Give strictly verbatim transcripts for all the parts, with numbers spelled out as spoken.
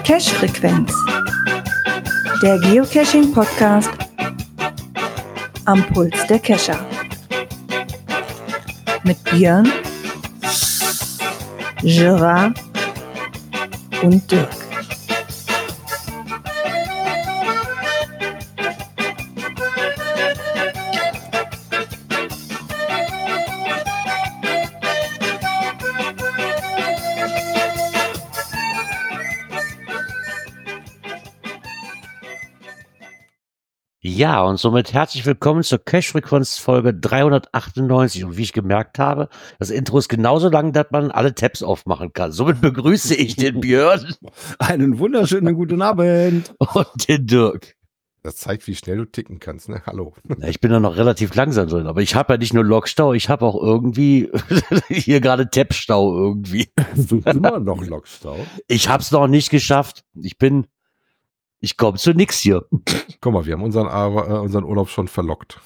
Cache-Frequenz, der Geocaching-Podcast am Puls der Cacher. Mit Björn, Gerard und Dirk. Ja, und somit herzlich willkommen zur Cache-Frequenz Folge dreihundertachtundneunzig. Und wie ich gemerkt habe, das Intro ist genauso lang, dass man alle Tabs aufmachen kann. Somit begrüße ich den Björn. Einen wunderschönen guten Abend. Und den Dirk. Das zeigt, wie schnell du ticken kannst, ne? Hallo. Ja, ich bin da noch relativ langsam drin, aber ich habe ja nicht nur Logstau, ich habe auch irgendwie hier gerade Tabstau irgendwie. Immer noch Logstau? Ich habe es noch nicht geschafft. Ich bin... Ich komme zu nix hier. Guck mal, wir haben unseren, äh, unseren Urlaub schon verlockt.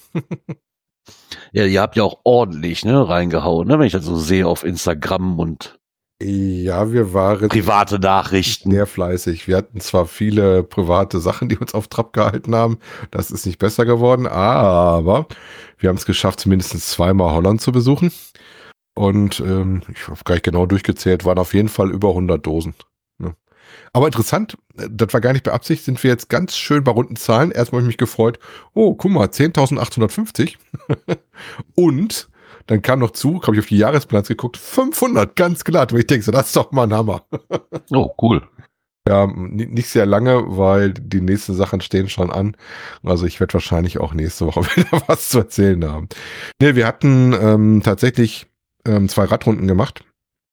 Ja, ihr habt ja auch ordentlich ne, reingehauen, ne, wenn ich das so sehe auf Instagram und ja, wir waren private Nachrichten. Sehr fleißig. Wir hatten zwar viele private Sachen, die uns auf Trab gehalten haben. Das ist nicht besser geworden, aber wir haben es geschafft, mindestens zweimal Holland zu besuchen. Und ähm, ich habe gar nicht genau durchgezählt, waren auf jeden Fall über hundert Dosen. Aber interessant, das war gar nicht beabsichtigt, sind wir jetzt ganz schön bei runden Zahlen. Erstmal habe ich mich gefreut, oh, guck mal, zehntausendachthundertfünfzig. Und dann kam noch zu, habe ich auf die Jahresbilanz geguckt, fünfhundert, ganz glatt. Und ich denke so, das ist doch mal ein Hammer. Oh, cool. Ja, nicht sehr lange, weil die nächsten Sachen stehen schon an. Also ich werde wahrscheinlich auch nächste Woche wieder was zu erzählen haben. Ne, wir hatten ähm, tatsächlich ähm, zwei Radrunden gemacht.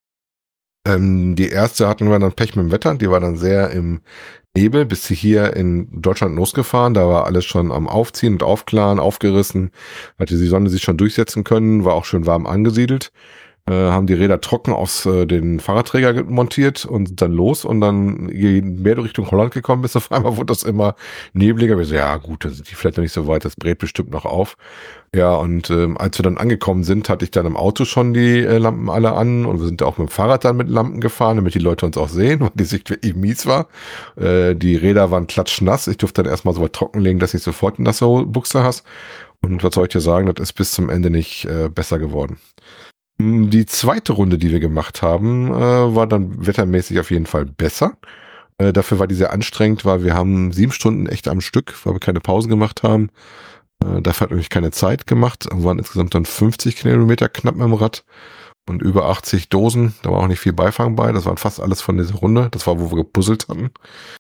Ähm, die erste hatten wir dann Pech mit dem Wetter, die war dann sehr im Nebel, bis sie hier in Deutschland losgefahren, da war alles schon am Aufziehen und Aufklaren, aufgerissen, hatte die Sonne sich schon durchsetzen können, war auch schön warm angesiedelt, äh, haben die Räder trocken aus äh, den Fahrradträger montiert und sind dann los und dann, je mehr du Richtung Holland gekommen bist, auf einmal wurde das immer nebliger, wir so, ja gut, dann sind die vielleicht noch nicht so weit, das brät bestimmt noch auf. Ja, und ähm, als wir dann angekommen sind, hatte ich dann im Auto schon die äh, Lampen alle an und wir sind auch mit dem Fahrrad dann mit Lampen gefahren, damit die Leute uns auch sehen, weil die Sicht wirklich mies war. Äh, die Räder waren klatschnass. Ich durfte dann erstmal so weit trockenlegen, dass ich sofort eine nasse Buchse hast. Und was soll ich dir sagen, das ist bis zum Ende nicht äh, besser geworden. Die zweite Runde, die wir gemacht haben, äh, war dann wettermäßig auf jeden Fall besser. Äh, dafür war die sehr anstrengend, weil wir haben sieben Stunden echt am Stück, weil wir keine Pause gemacht haben. Dafür hat nämlich keine Zeit gemacht. Wir waren insgesamt dann fünfzig Kilometer knapp mit dem Rad und über achtzig Dosen. Da war auch nicht viel Beifang bei. Das waren fast alles von dieser Runde. Das war, wo wir gepuzzelt hatten.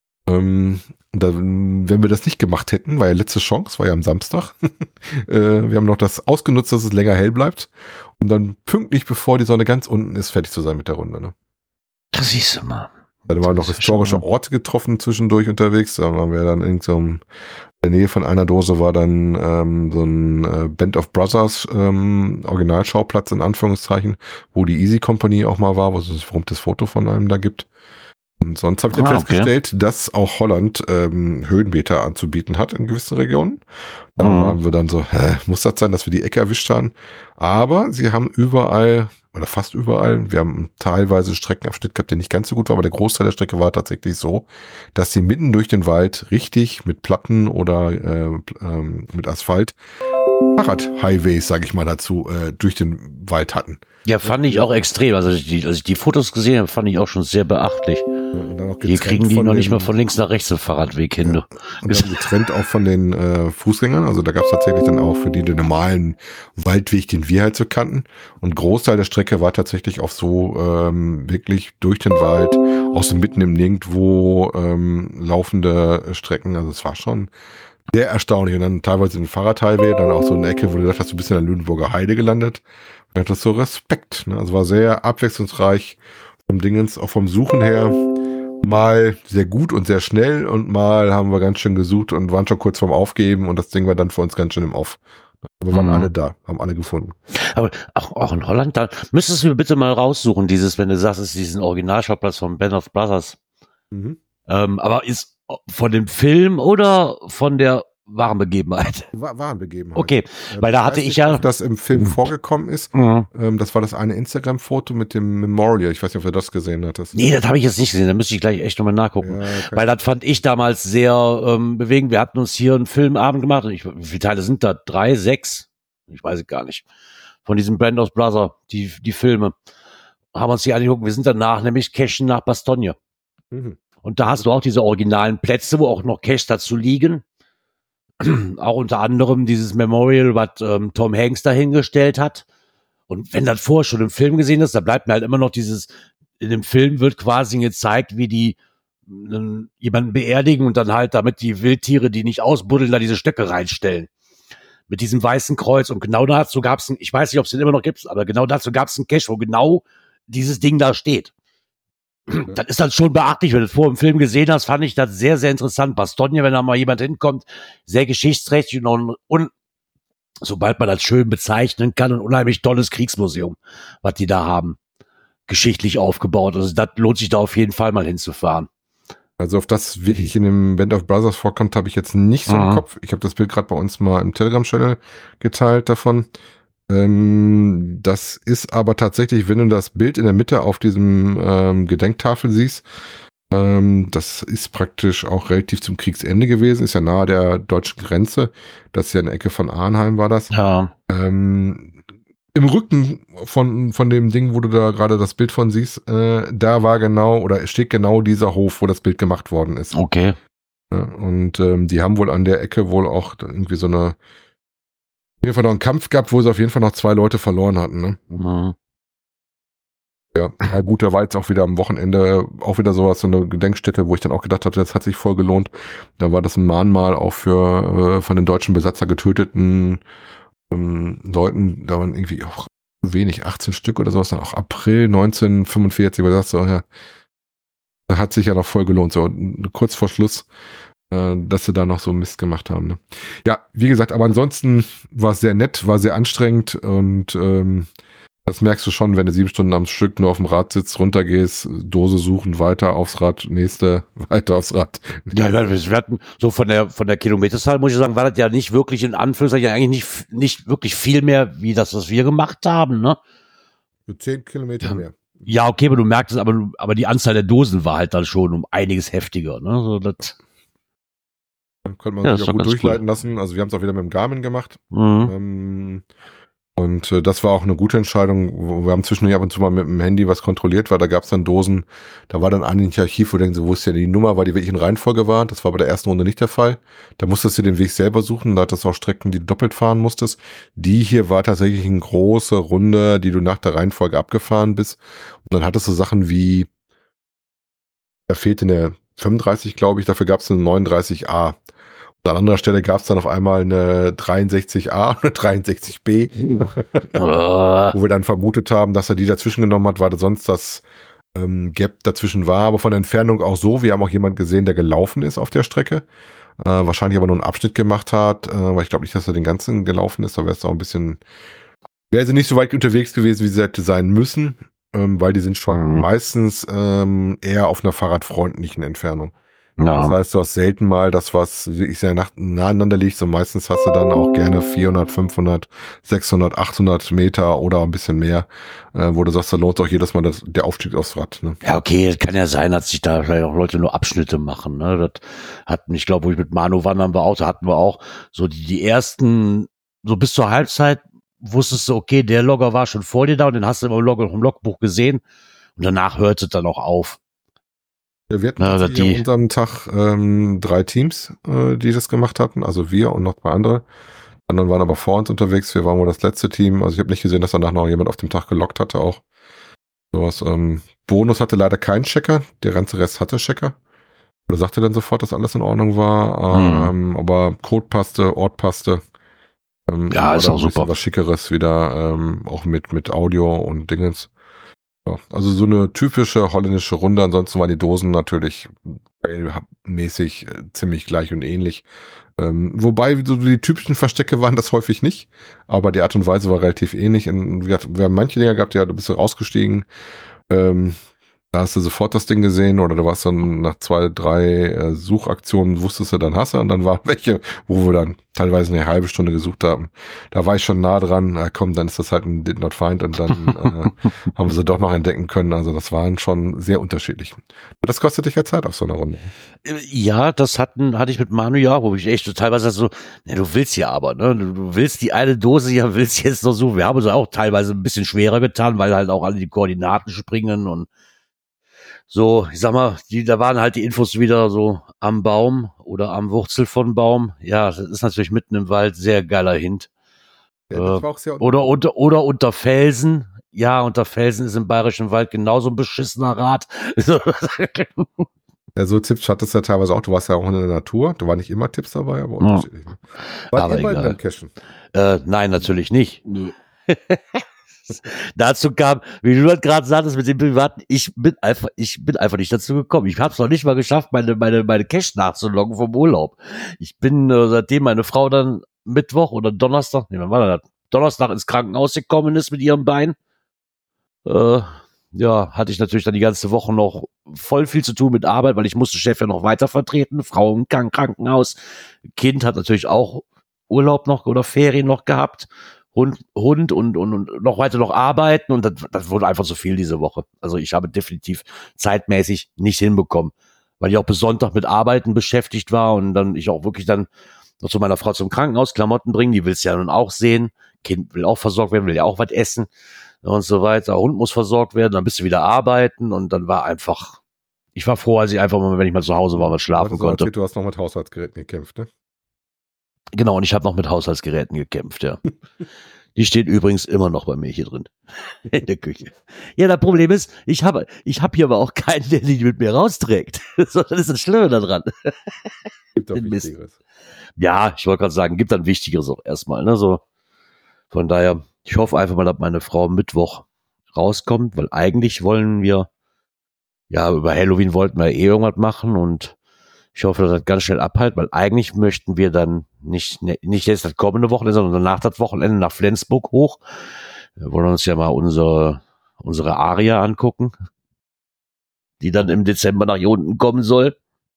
Ähm, da, wenn wir das nicht gemacht hätten, war ja letzte Chance, war ja am Samstag. äh, wir haben noch das ausgenutzt, dass es länger hell bleibt. Und dann pünktlich, bevor die Sonne ganz unten ist, fertig zu sein mit der Runde. Ne? Das siehst du mal. Da waren noch historische Orte getroffen zwischendurch unterwegs. Da waren wir dann in so einem, in der Nähe von einer Dose war dann ähm, so ein äh, Band of Brothers ähm, Originalschauplatz in Anführungszeichen, wo die Easy Company auch mal war, wo es ein verrummtes Foto von einem da gibt. Und sonst habe ich ah, festgestellt, okay. dass auch Holland ähm, Höhenmeter anzubieten hat in gewissen Regionen. Da mhm. waren wir dann so, hä, muss das sein, dass wir die Ecke erwischt haben? Aber sie haben überall, oder fast überall, wir haben teilweise Streckenabschnitt gehabt, der nicht ganz so gut war, aber der Großteil der Strecke war tatsächlich so, dass sie mitten durch den Wald richtig mit Platten oder äh, ähm, mit Asphalt Fahrrad-Highways, sage ich mal dazu, äh, durch den Wald hatten. Ja, fand ich auch extrem. Also die, als ich die Fotos gesehen habe, fand ich auch schon sehr beachtlich. Ja, hier kriegen die noch nicht mal von links nach rechts einen Fahrradweg hin. Ja, und dann getrennt auch von den äh, Fußgängern. Also da gab es tatsächlich dann auch für die den normalen Waldweg, den wir halt so kannten. Und Großteil der Strecke war tatsächlich auch so ähm, wirklich durch den Wald, aus dem mitten im Nirgendwo ähm, laufende Strecken. Also es war schon sehr erstaunlich. Und dann teilweise ein Fahrradhighway, dann auch so eine Ecke, wo du dachtest, du bist in der Lüneburger Heide gelandet. Und das so Respekt. Ne? Also war sehr abwechslungsreich vom Dingens, auch vom Suchen her. Mal sehr gut und sehr schnell und mal haben wir ganz schön gesucht und waren schon kurz vorm Aufgeben und das Ding war dann für uns ganz schön im Off. Wir waren mhm. alle da, haben alle gefunden. Aber auch, auch in Holland, da müsstest du mir bitte mal raussuchen, dieses, wenn du sagst, es ist diesen Originalschauplatz von Band of Brothers. Mhm. Ähm, aber ist von dem Film oder von der wahren Begebenheit? War, waren Begebenheit. Okay, Ähm, weil da ich hatte weiß ich nicht, ja- ob das im Film vorgekommen ist. Mhm. Ähm, das war das eine Instagram-Foto mit dem Memorial. Ich weiß nicht, ob du das gesehen hattest. Nee, das habe ich jetzt nicht gesehen, da müsste ich gleich echt nochmal nachgucken. Ja, okay. Weil das fand ich damals sehr ähm, bewegend. Wir hatten uns hier einen Filmabend gemacht. Und ich, wie viele Teile sind da? Drei, sechs? Ich weiß es gar nicht. Von diesem Band of Brothers, die, die Filme. Haben uns die angeguckt. Wir sind danach nämlich cashen nach Bastogne. Mhm. Und da hast du auch diese originalen Plätze, wo auch noch Cash dazu liegen. Auch unter anderem dieses Memorial, was ähm, Tom Hanks dahingestellt hat. Und wenn das vorher schon im Film gesehen ist, da bleibt mir halt immer noch dieses, in dem Film wird quasi gezeigt, wie die ähm, jemanden beerdigen und dann halt damit die Wildtiere, die nicht ausbuddeln, da diese Stöcke reinstellen. Mit diesem weißen Kreuz. Und genau dazu gab es, ich weiß nicht, ob es den immer noch gibt, aber genau dazu gab es einen Cache, wo genau dieses Ding da steht. Das ist dann schon beachtlich, wenn du es vorher im Film gesehen hast, fand ich das sehr, sehr interessant. Bastogne, wenn da mal jemand hinkommt, sehr geschichtsträchtig und, und sobald man das schön bezeichnen kann, ein unheimlich tolles Kriegsmuseum, was die da haben, geschichtlich aufgebaut. Also das lohnt sich da auf jeden Fall mal hinzufahren. Also auf das wirklich in dem Band of Brothers vorkommt, habe ich jetzt nicht so Mhm. im Kopf. Ich habe das Bild gerade bei uns mal im Telegram-Channel geteilt davon. Ähm, das ist aber tatsächlich, wenn du das Bild in der Mitte auf diesem ähm, Gedenktafel siehst, ähm, das ist praktisch auch relativ zum Kriegsende gewesen, ist ja nahe der deutschen Grenze. Das ist ja in der Ecke von Arnheim war das. Ja. Ähm, Im Rücken von, von dem Ding, wo du da gerade das Bild von siehst, äh, da war genau oder steht genau dieser Hof, wo das Bild gemacht worden ist. Okay. Ja, und ähm, die haben wohl an der Ecke wohl auch irgendwie so eine, auf jeden Fall noch einen Kampf gehabt, wo sie auf jeden Fall noch zwei Leute verloren hatten. Ne? Mhm. Ja, ja, gut, da war jetzt auch wieder am Wochenende auch wieder sowas, so eine Gedenkstätte, wo ich dann auch gedacht habe, das hat sich voll gelohnt. Da war das ein Mahnmal auch für äh, von den deutschen Besatzer getöteten ähm, Leuten, da waren irgendwie auch wenig, achtzehn Stück oder sowas, dann auch April neunzehnhundertfünfundvierzig, aber das so, ja, da hat sich ja noch voll gelohnt, so kurz vor Schluss, äh, dass sie da noch so Mist gemacht haben. Ne? Ja, wie gesagt, aber ansonsten war es sehr nett, war sehr anstrengend und ähm, das merkst du schon, wenn du sieben Stunden am Stück nur auf dem Rad sitzt, runtergehst, Dose suchen, weiter aufs Rad, nächste, weiter aufs Rad. Ja, wir hatten so von der von der Kilometerzahl, muss ich sagen, war das ja nicht wirklich in Anführungszeichen eigentlich nicht nicht wirklich viel mehr, wie das, was wir gemacht haben, ne? So zehn Kilometer mehr. Ja, okay, aber du merkst es, aber aber die Anzahl der Dosen war halt dann schon um einiges heftiger, ne? So das. Dann konnte man Ja, sich ist auch doch gut ganz durchleiten lassen. Also wir haben es auch wieder mit dem Garmin gemacht. Mhm. Ähm, und äh, das war auch eine gute Entscheidung. Wir haben zwischendurch ab und zu mal mit dem Handy was kontrolliert, weil da gab es dann Dosen, da war dann ein Archiv, wo du denkst, wo ist denn die Nummer, weil die wirklich in Reihenfolge war. Das war bei der ersten Runde nicht der Fall. Da musstest du den Weg selber suchen, da hattest du auch Strecken, die du doppelt fahren musstest. Die hier war tatsächlich eine große Runde, die du nach der Reihenfolge abgefahren bist. Und dann hattest du Sachen wie, da fehlte eine fünfunddreißig, glaube ich, dafür gab es eine neununddreißig a. An anderer Stelle gab es dann auf einmal eine dreiundsechzig a und eine dreiundsechzig b, Äh, wo wir dann vermutet haben, dass er die dazwischen genommen hat, weil sonst das ähm, Gap dazwischen war, aber von der Entfernung auch so. Wir haben auch jemanden gesehen, der gelaufen ist auf der Strecke, äh, wahrscheinlich aber nur einen Abschnitt gemacht hat, äh, weil ich glaube nicht, dass er den ganzen gelaufen ist, da wäre es auch ein bisschen, wäre sie nicht so weit unterwegs gewesen, wie sie hätte sein müssen, ähm, weil die sind schon Mhm. meistens ähm, eher auf einer fahrradfreundlichen Entfernung. Das ja. heißt, du hast selten mal das, was wirklich sehr nach, naheinander liegt. So meistens hast du dann auch gerne vierhundert, fünfhundert, sechshundert, achthundert Meter oder ein bisschen mehr, äh, wo du sagst, da lohnt auch jedes Mal das, der Aufstieg aufs Rad. Ne? Ja, okay, kann ja sein, dass sich da vielleicht auch Leute nur Abschnitte machen. Ne? Das hatten, ich glaube, wo ich mit Manu wandern war, auch, da hatten wir auch so die, die ersten, so bis zur Halbzeit wusstest du, okay, der Logger war schon vor dir da und den hast du im, Log, im Logbuch gesehen und danach hört es dann auch auf. Ja, wir hatten Na, tatsächlich die- an unserem Tag ähm, drei Teams, äh, die das gemacht hatten. Also wir und noch zwei andere. Die anderen waren aber vor uns unterwegs. Wir waren wohl das letzte Team. Also ich habe nicht gesehen, dass danach noch jemand auf dem Tag gelockt hatte auch. Sowas. Ähm, Bonus hatte leider keinen Checker. Der ganze Rest hatte Checker. Oder sagte dann sofort, dass alles in Ordnung war. Ähm, aber Code passte, Ort passte. Ähm, Ja, war ist dann auch ein bisschen super. Was Schickeres wieder, ähm, auch mit, mit Audio und Dingens. Ja, also so eine typische holländische Runde. Ansonsten waren die Dosen natürlich mäßig äh, ziemlich gleich und ähnlich. Ähm, wobei so die typischen Verstecke waren das häufig nicht, aber die Art und Weise war relativ ähnlich. Und wir, wir haben manche Dinger gehabt, ja, du bist rausgestiegen, ähm, Da hast du sofort das Ding gesehen oder du warst dann nach zwei, drei äh, Suchaktionen, wusstest du, dann hast du und dann waren welche, wo wir dann teilweise eine halbe Stunde gesucht haben. Da war ich schon nah dran, na komm, dann ist das halt ein Did Not Find und dann äh, haben wir sie doch noch entdecken können. Also das waren schon sehr unterschiedlich. Das kostet dich ja Zeit auf so einer Runde. Ja, das hatten, hatte ich mit Manu ja, wo ich echt so teilweise so, ne, du willst ja aber, ne, du, du willst die eine Dose ja, willst jetzt noch so. Wir haben uns auch teilweise ein bisschen schwerer getan, weil halt auch alle die Koordinaten springen und so, ich sag mal, die, da waren halt die Infos wieder so am Baum oder am Wurzel von Baum. Ja, das ist natürlich mitten im Wald, sehr geiler Hint. Ja, das war auch sehr oder unter oder unter Felsen. Ja, unter Felsen ist im Bayerischen Wald genauso ein beschissener Rat. Ja, so Tipps hattest du ja teilweise auch. Du warst ja auch in der Natur. Da waren nicht immer Tipps dabei, aber unterschiedlich. Ja. Wart aber ihr beide egal. beim Cashen? Äh, nein, natürlich nicht. Nö. Dazu kam, wie du das gerade sagtest mit dem Privaten, ich bin einfach, ich bin einfach nicht dazu gekommen. Ich habe es noch nicht mal geschafft, meine meine meine Cash nachzuloggen vom Urlaub. Ich bin äh, seitdem meine Frau dann Mittwoch oder Donnerstag, nee, wann war das? Donnerstag ins Krankenhaus gekommen ist mit ihrem Bein. Äh, ja, hatte ich natürlich dann die ganze Woche noch voll viel zu tun mit Arbeit, weil ich musste Chef ja noch weiter vertreten. Frau im Krankenhaus, Kind hat natürlich auch Urlaub noch oder Ferien noch gehabt. Hund, Hund und, und, und noch weiter noch arbeiten und das, das wurde einfach zu viel diese Woche. Also ich habe definitiv zeitmäßig nicht hinbekommen, weil ich auch bis Sonntag mit Arbeiten beschäftigt war und dann ich auch wirklich dann noch zu meiner Frau zum Krankenhaus Klamotten bringen, die will's ja nun auch sehen, Kind will auch versorgt werden, will ja auch was essen und so weiter, Hund muss versorgt werden, dann bist du wieder arbeiten und dann war einfach, ich war froh, als ich einfach mal, wenn ich mal zu Hause war, mal schlafen Du konnte. erzählt, du hast noch mit Haushaltsgeräten gekämpft, ne? Genau, und ich habe noch mit Haushaltsgeräten gekämpft, ja. Die steht übrigens immer noch bei mir hier drin. In der Küche. Ja, das Problem ist, ich habe ich hab hier aber auch keinen, der die mit mir rausträgt. So, das ist das Schlimme daran. Gibt auch Den Mist. Wichtigeres. Ja, ich wollte gerade sagen, gibt dann Wichtigeres auch erstmal. Ne? So, von daher, ich hoffe einfach mal, dass meine Frau Mittwoch rauskommt, weil eigentlich wollen wir, ja, über Halloween wollten wir eh irgendwas machen und ich hoffe, dass das ganz schnell abhält, weil eigentlich möchten wir dann nicht, nicht jetzt das kommende Wochenende, sondern danach das Wochenende nach Flensburg hoch. Wir wollen uns ja mal unsere, unsere Aria angucken, die dann im Dezember nach hier unten kommen soll.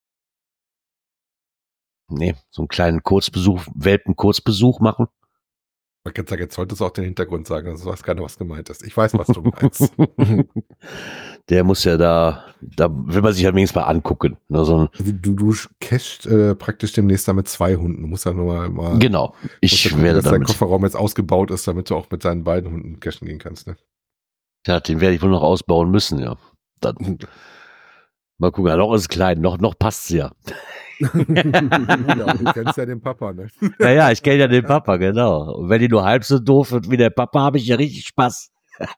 Nee, so einen kleinen Kurzbesuch, Welpen-Kurzbesuch machen. Ich kann sagen, jetzt solltest du auch den Hintergrund sagen, also du weißt gar nicht, was gemeint ist. Ich weiß, was du meinst. Der muss ja da, da will man sich ja wenigstens mal angucken. Ne, so ein, Also du, du cashst äh, praktisch demnächst damit zwei Hunden. Du musst ja nur mal, mal genau, ich gucken, werde dass dein damit, Kofferraum jetzt ausgebaut ist, damit du auch mit deinen beiden Hunden cashen gehen kannst. Ne? ja, den werde ich wohl noch ausbauen müssen, ja. Dann, mal gucken, ja, noch ist es klein, noch, noch passt's ja. Ja, du kennst ja den Papa, ne? Naja, ich kenne ja den Papa, genau. Und wenn die nur halb so doof wird wie der Papa, habe ich ja richtig Spaß.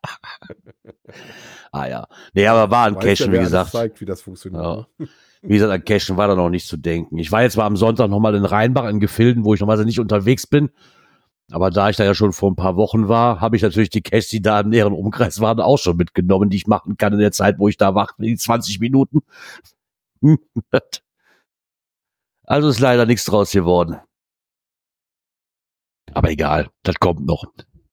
Ah ja. Nee, aber war ein Weißt Cashen, ja, wie wer gesagt. alles zeigt, wie das funktioniert. Ja. Ne? Wie gesagt, an Cashen war da noch nicht zu denken. Ich war jetzt mal am Sonntag nochmal in Rheinbach in Gefilden, wo ich normalerweise nicht unterwegs bin. Aber da ich da ja schon vor ein paar Wochen war, habe ich natürlich die Caches, die da im näheren Umkreis waren, auch schon mitgenommen, die ich machen kann in der Zeit, wo ich da wach bin, die zwanzig Minuten. Also ist leider nichts draus geworden. Aber egal, das kommt noch.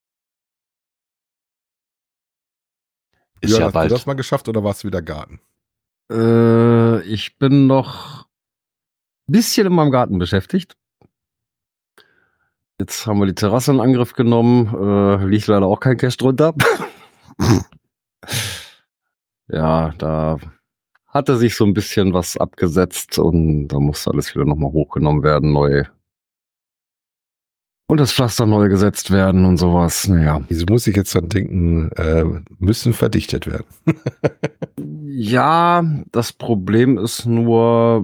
Ist Ja, ja hast bald. du das mal geschafft oder warst du wieder Garten? Äh, ich bin noch ein bisschen in meinem Garten beschäftigt. Jetzt haben wir die Terrasse in Angriff genommen. Äh, liegt leider auch kein Cash drunter. Ja, da hatte sich so ein bisschen was abgesetzt und da musste alles wieder nochmal hochgenommen werden, neu. Und das Pflaster neu gesetzt werden und sowas. Naja. Wieso muss ich jetzt dann denken, äh, müssen verdichtet werden? Ja, das Problem ist nur,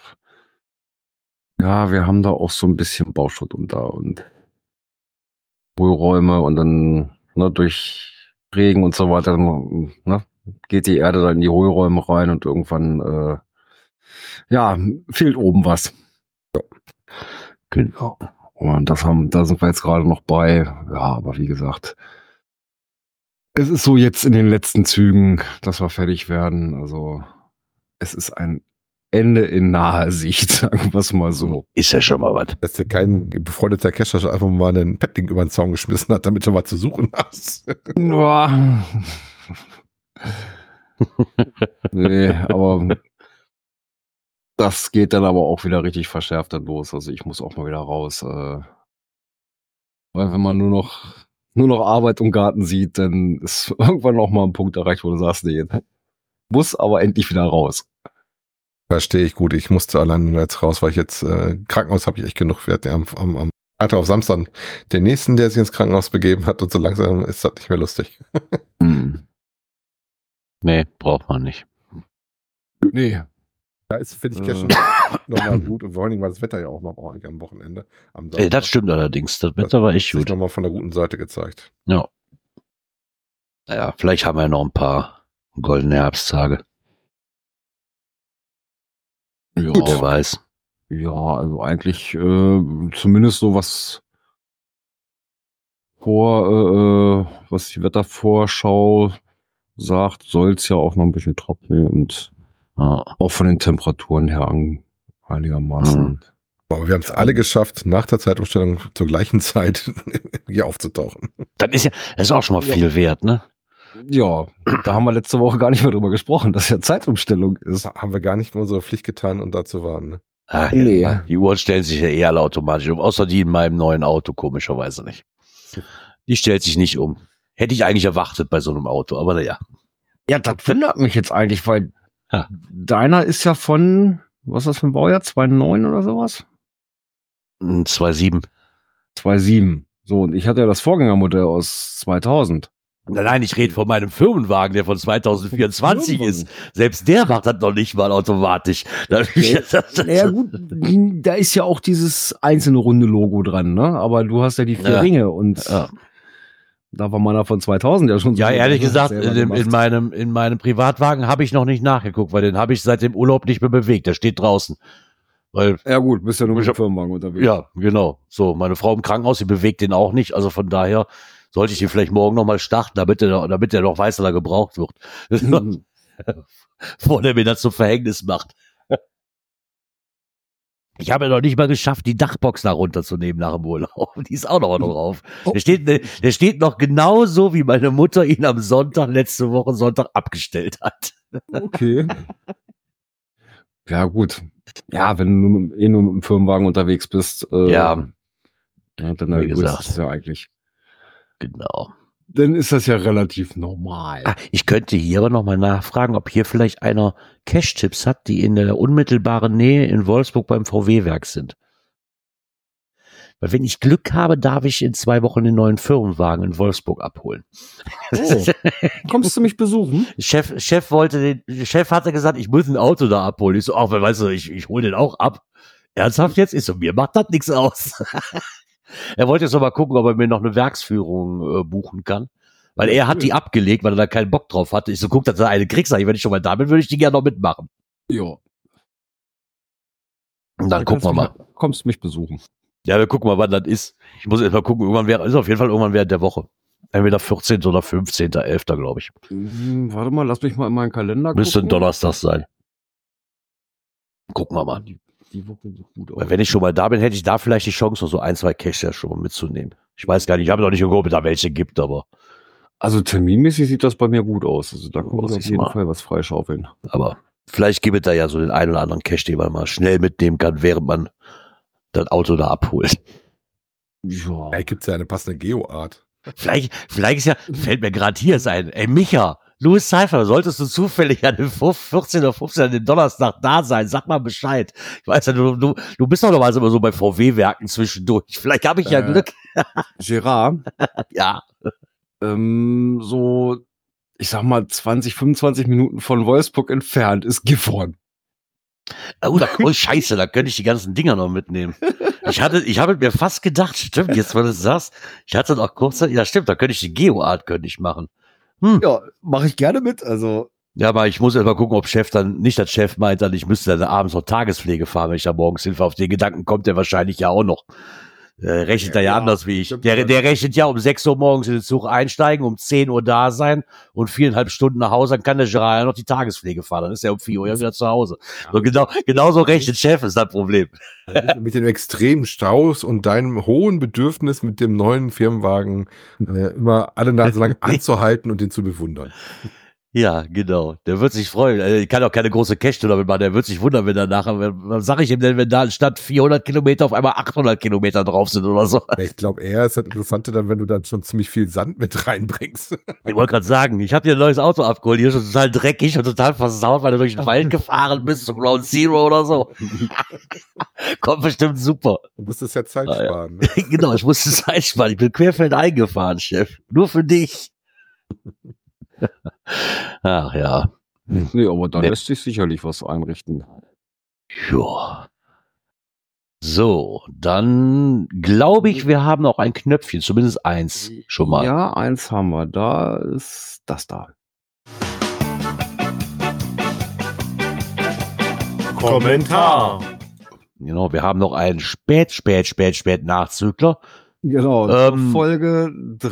ja, wir haben da auch so ein bisschen Bauschutt unter und Hohlräume und dann ne, durch Regen und so weiter ne, geht die Erde dann in die Hohlräume rein und irgendwann, äh, ja, fehlt oben was. Ja. Genau. Und das haben, da sind wir jetzt gerade noch bei. Ja, aber wie gesagt, es ist so jetzt in den letzten Zügen, dass wir fertig werden. Also es ist ein Ende in naher Sicht, sagen wir es mal so. Ist ja schon mal was. Dass dir kein befreundeter Cacher schon einfach mal einen Paddling über den Zaun geschmissen hat, damit du was zu suchen hast. Ja. Nee, aber das geht dann aber auch wieder richtig verschärft dann los. Also ich muss auch mal wieder raus. Äh, weil wenn man nur noch, nur noch Arbeit und Garten sieht, dann ist irgendwann auch mal ein Punkt erreicht, wo du sagst, nee, muss aber endlich wieder raus. Verstehe ich gut. Ich musste allein nur jetzt raus, weil ich jetzt äh, Krankenhaus habe ich echt genug. Wir hatten ja am, am, am Freitag auf Samstag den nächsten, der sich ins Krankenhaus begeben hat und so langsam ist das nicht mehr lustig. Hm. Nee, braucht man nicht. Nee. Da ist, finde ich, Äh. Cashen nochmal gut und vor allen Dingen war das Wetter ja auch noch ordentlich am Wochenende. Am Ey, das stimmt allerdings. Das Wetter war echt gut. gut. Nochmal von der guten Seite gezeigt. Ja. Naja, vielleicht haben wir ja noch ein paar goldene Herbsttage. Ja, Wer weiß. ja, also eigentlich äh, zumindest so was vor, äh, äh, was die Wettervorschau sagt, soll es ja auch noch ein bisschen trocknen und Ja. auch von den Temperaturen her an, einigermaßen. Mhm. Aber wir haben es alle geschafft, nach der Zeitumstellung zur gleichen Zeit hier aufzutauchen. Das ist ja, das ist auch schon mal Ja. viel wert, ne? Ja, da haben wir letzte Woche gar nicht mehr drüber gesprochen, dass ja Zeitumstellung ist. Das haben wir gar nicht mehr unsere Pflicht getan und dazu waren. Ne? Ah, Nee. ja. Die Uhren stellen sich ja eh alle automatisch um, außer die in meinem neuen Auto, komischerweise nicht. Die stellt sich nicht um. Hätte ich eigentlich erwartet bei so einem Auto, aber naja. Ja, das wundert mich jetzt eigentlich, weil Ja. deiner ist ja von, was ist das für ein Baujahr? zwei Komma neun oder sowas? Ein zwei Komma sieben. zwei Komma sieben. So, und ich hatte ja das Vorgängermodell aus zweitausend. Nein, nein, ich rede von meinem Firmenwagen, der von zwanzig vierundzwanzig Firmenwagen. ist. Selbst der macht das noch nicht mal automatisch. Da- Ja gut, da ist ja auch dieses einzelne runde Logo dran, ne? Aber du hast ja die vier Ja. Ringe und Ja. da war meiner von zweitausend ja schon so. Ja, ehrlich gesagt, selber in, dem, in, gemacht. meinem, in meinem Privatwagen habe ich noch nicht nachgeguckt, weil den habe ich seit dem Urlaub nicht mehr bewegt. Der steht draußen. Weil, Ja gut, bist ja nur mit Ich dem hab- Firmenwagen unterwegs. ja, genau. So, meine Frau im Krankenhaus, die bewegt den auch nicht. Also von daher sollte ich den vielleicht morgen nochmal starten, damit der, damit der noch weiß, dass er gebraucht wird. Mhm. Bevor der mir das zum Verhängnis macht. Ich habe noch nicht mal geschafft, die Dachbox da runterzunehmen nach dem Urlaub. Die ist auch noch drauf. Oh. Der steht, der steht noch genauso, wie meine Mutter ihn am Sonntag, letzte Woche Sonntag abgestellt hat. Okay. Ja, gut. Ja, wenn du nur- eh nur mit dem Firmenwagen unterwegs bist, äh, Ja. ja, dann Wie ist gesagt. es ja eigentlich. Genau. Dann ist das ja relativ normal. Ah, ich könnte hier aber nochmal nachfragen, ob hier vielleicht einer Cash-Tipps hat, die in der unmittelbaren Nähe in Wolfsburg beim V W-Werk sind. Weil wenn ich Glück habe, darf ich in zwei Wochen den neuen Firmenwagen in Wolfsburg abholen. Oh. Kommst du mich besuchen? Chef, Chef wollte den, Chef hatte gesagt, ich muss ein Auto da abholen. Ich so, ach, weißt du, ich, ich hole den auch ab. Ernsthaft jetzt? Ich so, mir macht das nichts aus. Er wollte jetzt noch mal gucken, ob er mir noch eine Werksführung äh, buchen kann. Weil er hat die abgelegt, weil er da keinen Bock drauf hatte. Ich so, guck, dass du eine kriegst. Sag ich, wenn ich schon mal da bin, würde ich die gerne noch mitmachen. Ja. Und dann gucken wir mal. Kommst du mich besuchen? Ja, wir gucken mal, wann das ist. Ich muss erst mal gucken, irgendwann wäre, ist auf jeden Fall irgendwann während der Woche. Entweder vierzehnten oder fünfzehnten elften glaube ich. Hm, warte mal, lass mich mal in meinen Kalender Müsste ein gucken. Donnerstag sein. Gucken wir mal. Die, die Woche sieht gut aus. Weil wenn ich schon mal da bin, hätte ich da vielleicht die Chance, noch so ein, zwei Cash ja schon mal mitzunehmen. Ich weiß gar nicht, ich habe noch nicht geguckt, ob es da welche gibt, aber, Also terminmäßig sieht das bei mir gut aus. Also da kann man Muss auf ich jeden mal. Fall was freischaufeln. aber vielleicht gibt es da ja so den einen oder anderen Cash, den man mal schnell mitnehmen kann, während man das Auto da abholt. Ja. Da gibt es ja eine passende Geoart. Vielleicht, vielleicht ist ja, fällt mir gerade hier sein, ey Micha, Louis Cypher, solltest du zufällig an dem vierzehnten oder fünfzehnten an dem Donnerstag da sein, sag mal Bescheid. Ich weiß ja, du, du, du bist doch normalerweise immer so bei V W-Werken zwischendurch. Vielleicht habe ich ja Äh. Glück. Gerard, Ja. ähm, so, ich sag mal, zwanzig, fünfundzwanzig Minuten von Wolfsburg entfernt ist Gifhorn. Oh, da, oh, scheiße, da könnte ich die ganzen Dinger noch mitnehmen. Ich hatte, ich habe mir fast gedacht, stimmt, jetzt, wenn du es sagst, ich hatte noch kurz, ja stimmt, da könnte ich die Geoart, könnte ich machen. Hm. Ja, mache ich gerne mit. Also, Ja, aber ich muss erst mal gucken, ob Chef dann, nicht das Chef meint, dann ich müsste dann abends noch Tagespflege fahren, wenn ich da morgens hinfahre. Auf den Gedanken kommt der wahrscheinlich ja auch noch. Äh, rechnet er ja, Ja, anders wie ich. stimmt. Der, der rechnet ja um sechs Uhr morgens in den Zug einsteigen, um zehn Uhr da sein und viereinhalb Stunden nach Hause, dann kann der Gerard ja noch die Tagespflege fahren. Dann ist er um vier Uhr ja wieder zu Hause. So genau, genauso rechnet Chef, ist das Problem. Mit den extremen Staus und deinem hohen Bedürfnis, mit dem neuen Firmenwagen äh, immer alle Nase lang anzuhalten und den zu bewundern. Ja, genau. Der wird sich freuen. Also, ich kann auch keine große Cash-Tour damit machen. Der wird sich wundern, wenn er nachher, was sag ich ihm denn, wenn da statt vierhundert Kilometer auf einmal achthundert Kilometer drauf sind oder so. Ich glaube, eher ist das Interessante dann, wenn du dann schon ziemlich viel Sand mit reinbringst. Ich wollte gerade sagen, ich habe dir ein neues Auto abgeholt, hier ist schon total dreckig und total versaut, weil du durch den Wald gefahren bist, zu Ground Zero oder so. Kommt bestimmt super. Du musst es ja Zeit Ah, ja. sparen. Ne? Genau, ich musste Zeit sparen. Ich bin querfeldein gefahren, Chef. Nur für dich. Ach ja. Nee, aber da Nee. lässt sich sicherlich was einrichten. Ja. So, dann glaube ich, wir haben auch ein Knöpfchen, zumindest eins schon mal. Ja, eins haben wir. Da ist das da. Kommentar. Genau, wir haben noch einen spät, spät, spät, spät Nachzügler. Genau, Ähm, Folge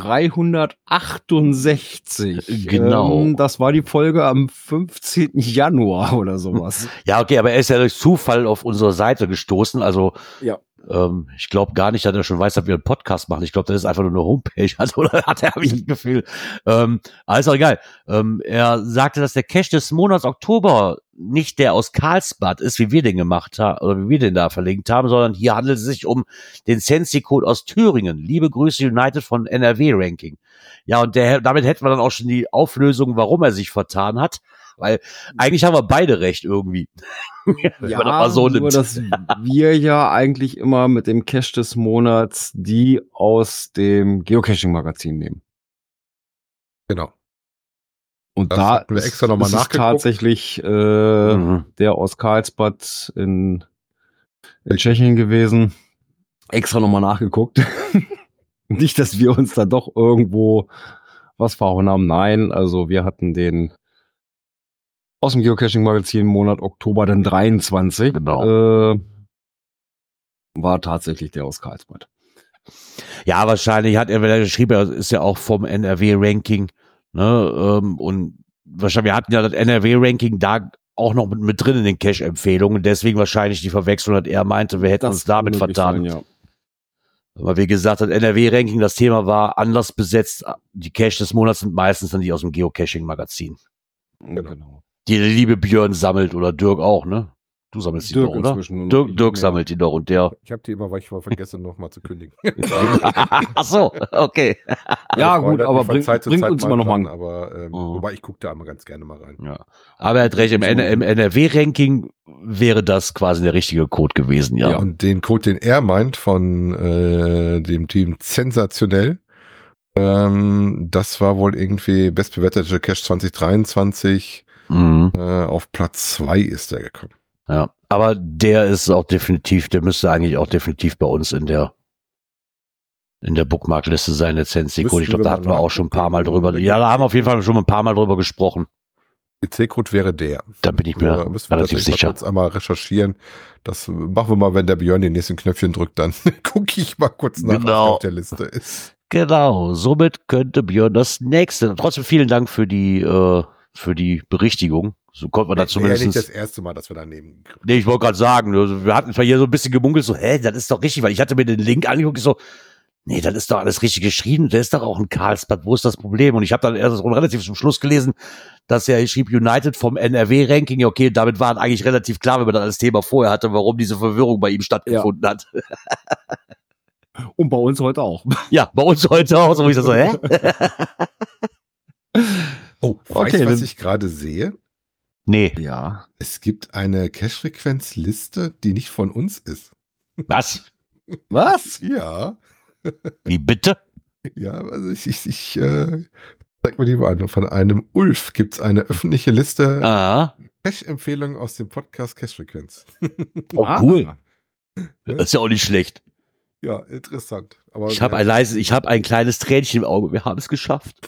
dreihundertachtundsechzig. Genau. Ähm, das war die Folge am fünfzehnten Januar oder sowas. Ja, okay, aber er ist ja durch Zufall auf unsere Seite gestoßen. Also Ja. ähm, ich glaube gar nicht, dass er schon weiß, dass wir einen Podcast machen. Ich glaube, das ist einfach nur eine Homepage. Also, oder hat er, habe ich das Gefühl. Ähm, aber ist auch egal. Ähm, er sagte, dass der Cache des Monats Oktober nicht der aus Karlsbad ist, wie wir den gemacht haben, oder wie wir den da verlinkt haben, sondern hier handelt es sich um den Sensi-Code aus Thüringen. Liebe Grüße United von N R W-Ranking. Ja, und der, damit hätten wir dann auch schon die Auflösung, warum er sich vertan hat. Weil eigentlich haben wir beide recht irgendwie. Wenn man das mal so nur nimmt. dass wir ja eigentlich immer mit dem Cache des Monats die aus dem Geocaching-Magazin nehmen. Genau. Und Das da hatten wir extra noch mal ist es nachgeguckt. tatsächlich äh, Mhm. der aus Karlsbad in, in Tschechien gewesen. Extra nochmal nachgeguckt. Nicht, dass wir uns da doch irgendwo was verhauen haben. Nein, also wir hatten den aus dem Geocaching-Magazin im Monat Oktober, dann dreiundzwanzig. Genau. Äh, war tatsächlich der aus Karlsbad. Ja, wahrscheinlich hat er, wenn er geschrieben, er ist ja auch vom N R W-Ranking, ne, ähm, und wahrscheinlich, wir hatten ja das N R W-Ranking da auch noch mit, mit drin in den Cache-Empfehlungen, deswegen wahrscheinlich die Verwechslung, dass er meinte, wir hätten uns damit kann möglich vertan. sein, ja. Aber wie gesagt, das N R W-Ranking, das Thema war anders besetzt. Die Cache des Monats sind meistens dann die aus dem Geocaching-Magazin. Genau. Die der liebe Björn sammelt oder Dirk auch, ne? Du sammelst die Dirk doch, oder? inzwischen nur noch. Dirk, Dirk Ja. sammelt die doch und der. Ich habe die immer, weil ich mal vergesse, noch mal zu kündigen. Ach so, okay. Ja, Ich gut, freue aber mich von bring, Zeit zu bringt Zeit uns immer noch mal dran, an. aber ähm, Mhm. wobei ich gucke da immer ganz gerne mal rein. Ja. Aber er hat recht, im, N- im N R W-Ranking wäre das quasi der richtige Code gewesen, ja. Ja, und den Code, den er meint von äh, dem Team Sensationell, ähm, das war wohl irgendwie bestbewertete Cache zwanzig dreiundzwanzig. Mhm. Äh, auf Platz zwei ist der gekommen. Ja. Aber der ist auch definitiv, der müsste eigentlich auch definitiv bei uns in der in der Bookmarkliste sein, der Sensi-Code. Ich Müssten glaube, da wir hatten mal wir auch schon ein paar Mal nachgucken. drüber. Ja, da haben wir auf jeden Fall schon ein paar Mal drüber gesprochen. Der C-Code wäre der. Da bin ich mir Ja, müssen wir relativ tatsächlich mal sicher. kurz einmal recherchieren. Das machen wir mal, wenn der Björn den nächsten Knöpfchen drückt, dann gucke ich mal kurz nach, Genau. was auf der Liste ist. Genau, somit könnte Björn das nächste. Trotzdem vielen Dank für die äh, für die Berichtigung. So konnte man da Das wäre ja nicht zumindest. das erste Mal, dass wir daneben. Nee, ich wollte gerade sagen, also wir hatten zwar hier so ein bisschen gemunkelt, so, hä, das ist doch richtig, weil ich hatte mir den Link angeguckt, ich so, nee, das ist doch alles richtig geschrieben, der ist doch auch ein Karlsbad, wo ist das Problem? Und ich habe dann erst relativ zum Schluss gelesen, dass er schrieb United vom N R W-Ranking, ja, okay, damit war eigentlich relativ klar, wenn man dann das Thema vorher hatte, warum diese Verwirrung bei ihm stattgefunden hat. Und bei uns heute auch. Ja, bei uns heute auch, so wo ich das so, hä? Oh, weißt Okay, du, was dann- ich gerade sehe? Nee, Ja. Es gibt eine Cache-Frequenz-Liste, die nicht von uns ist. was? Was? Ja, Wie bitte? ja, also ich, ich, ich äh, zeig mal die mal an. Von einem Ulf gibt es eine öffentliche Liste Ah, Cache-Empfehlungen aus dem Podcast Cache-Frequenz. oh, Ah. cool. Das ist ja auch nicht schlecht. Ja, interessant. Aber Ich habe ein leises, ich habe ein kleines Tränchen im Auge. Wir haben es geschafft.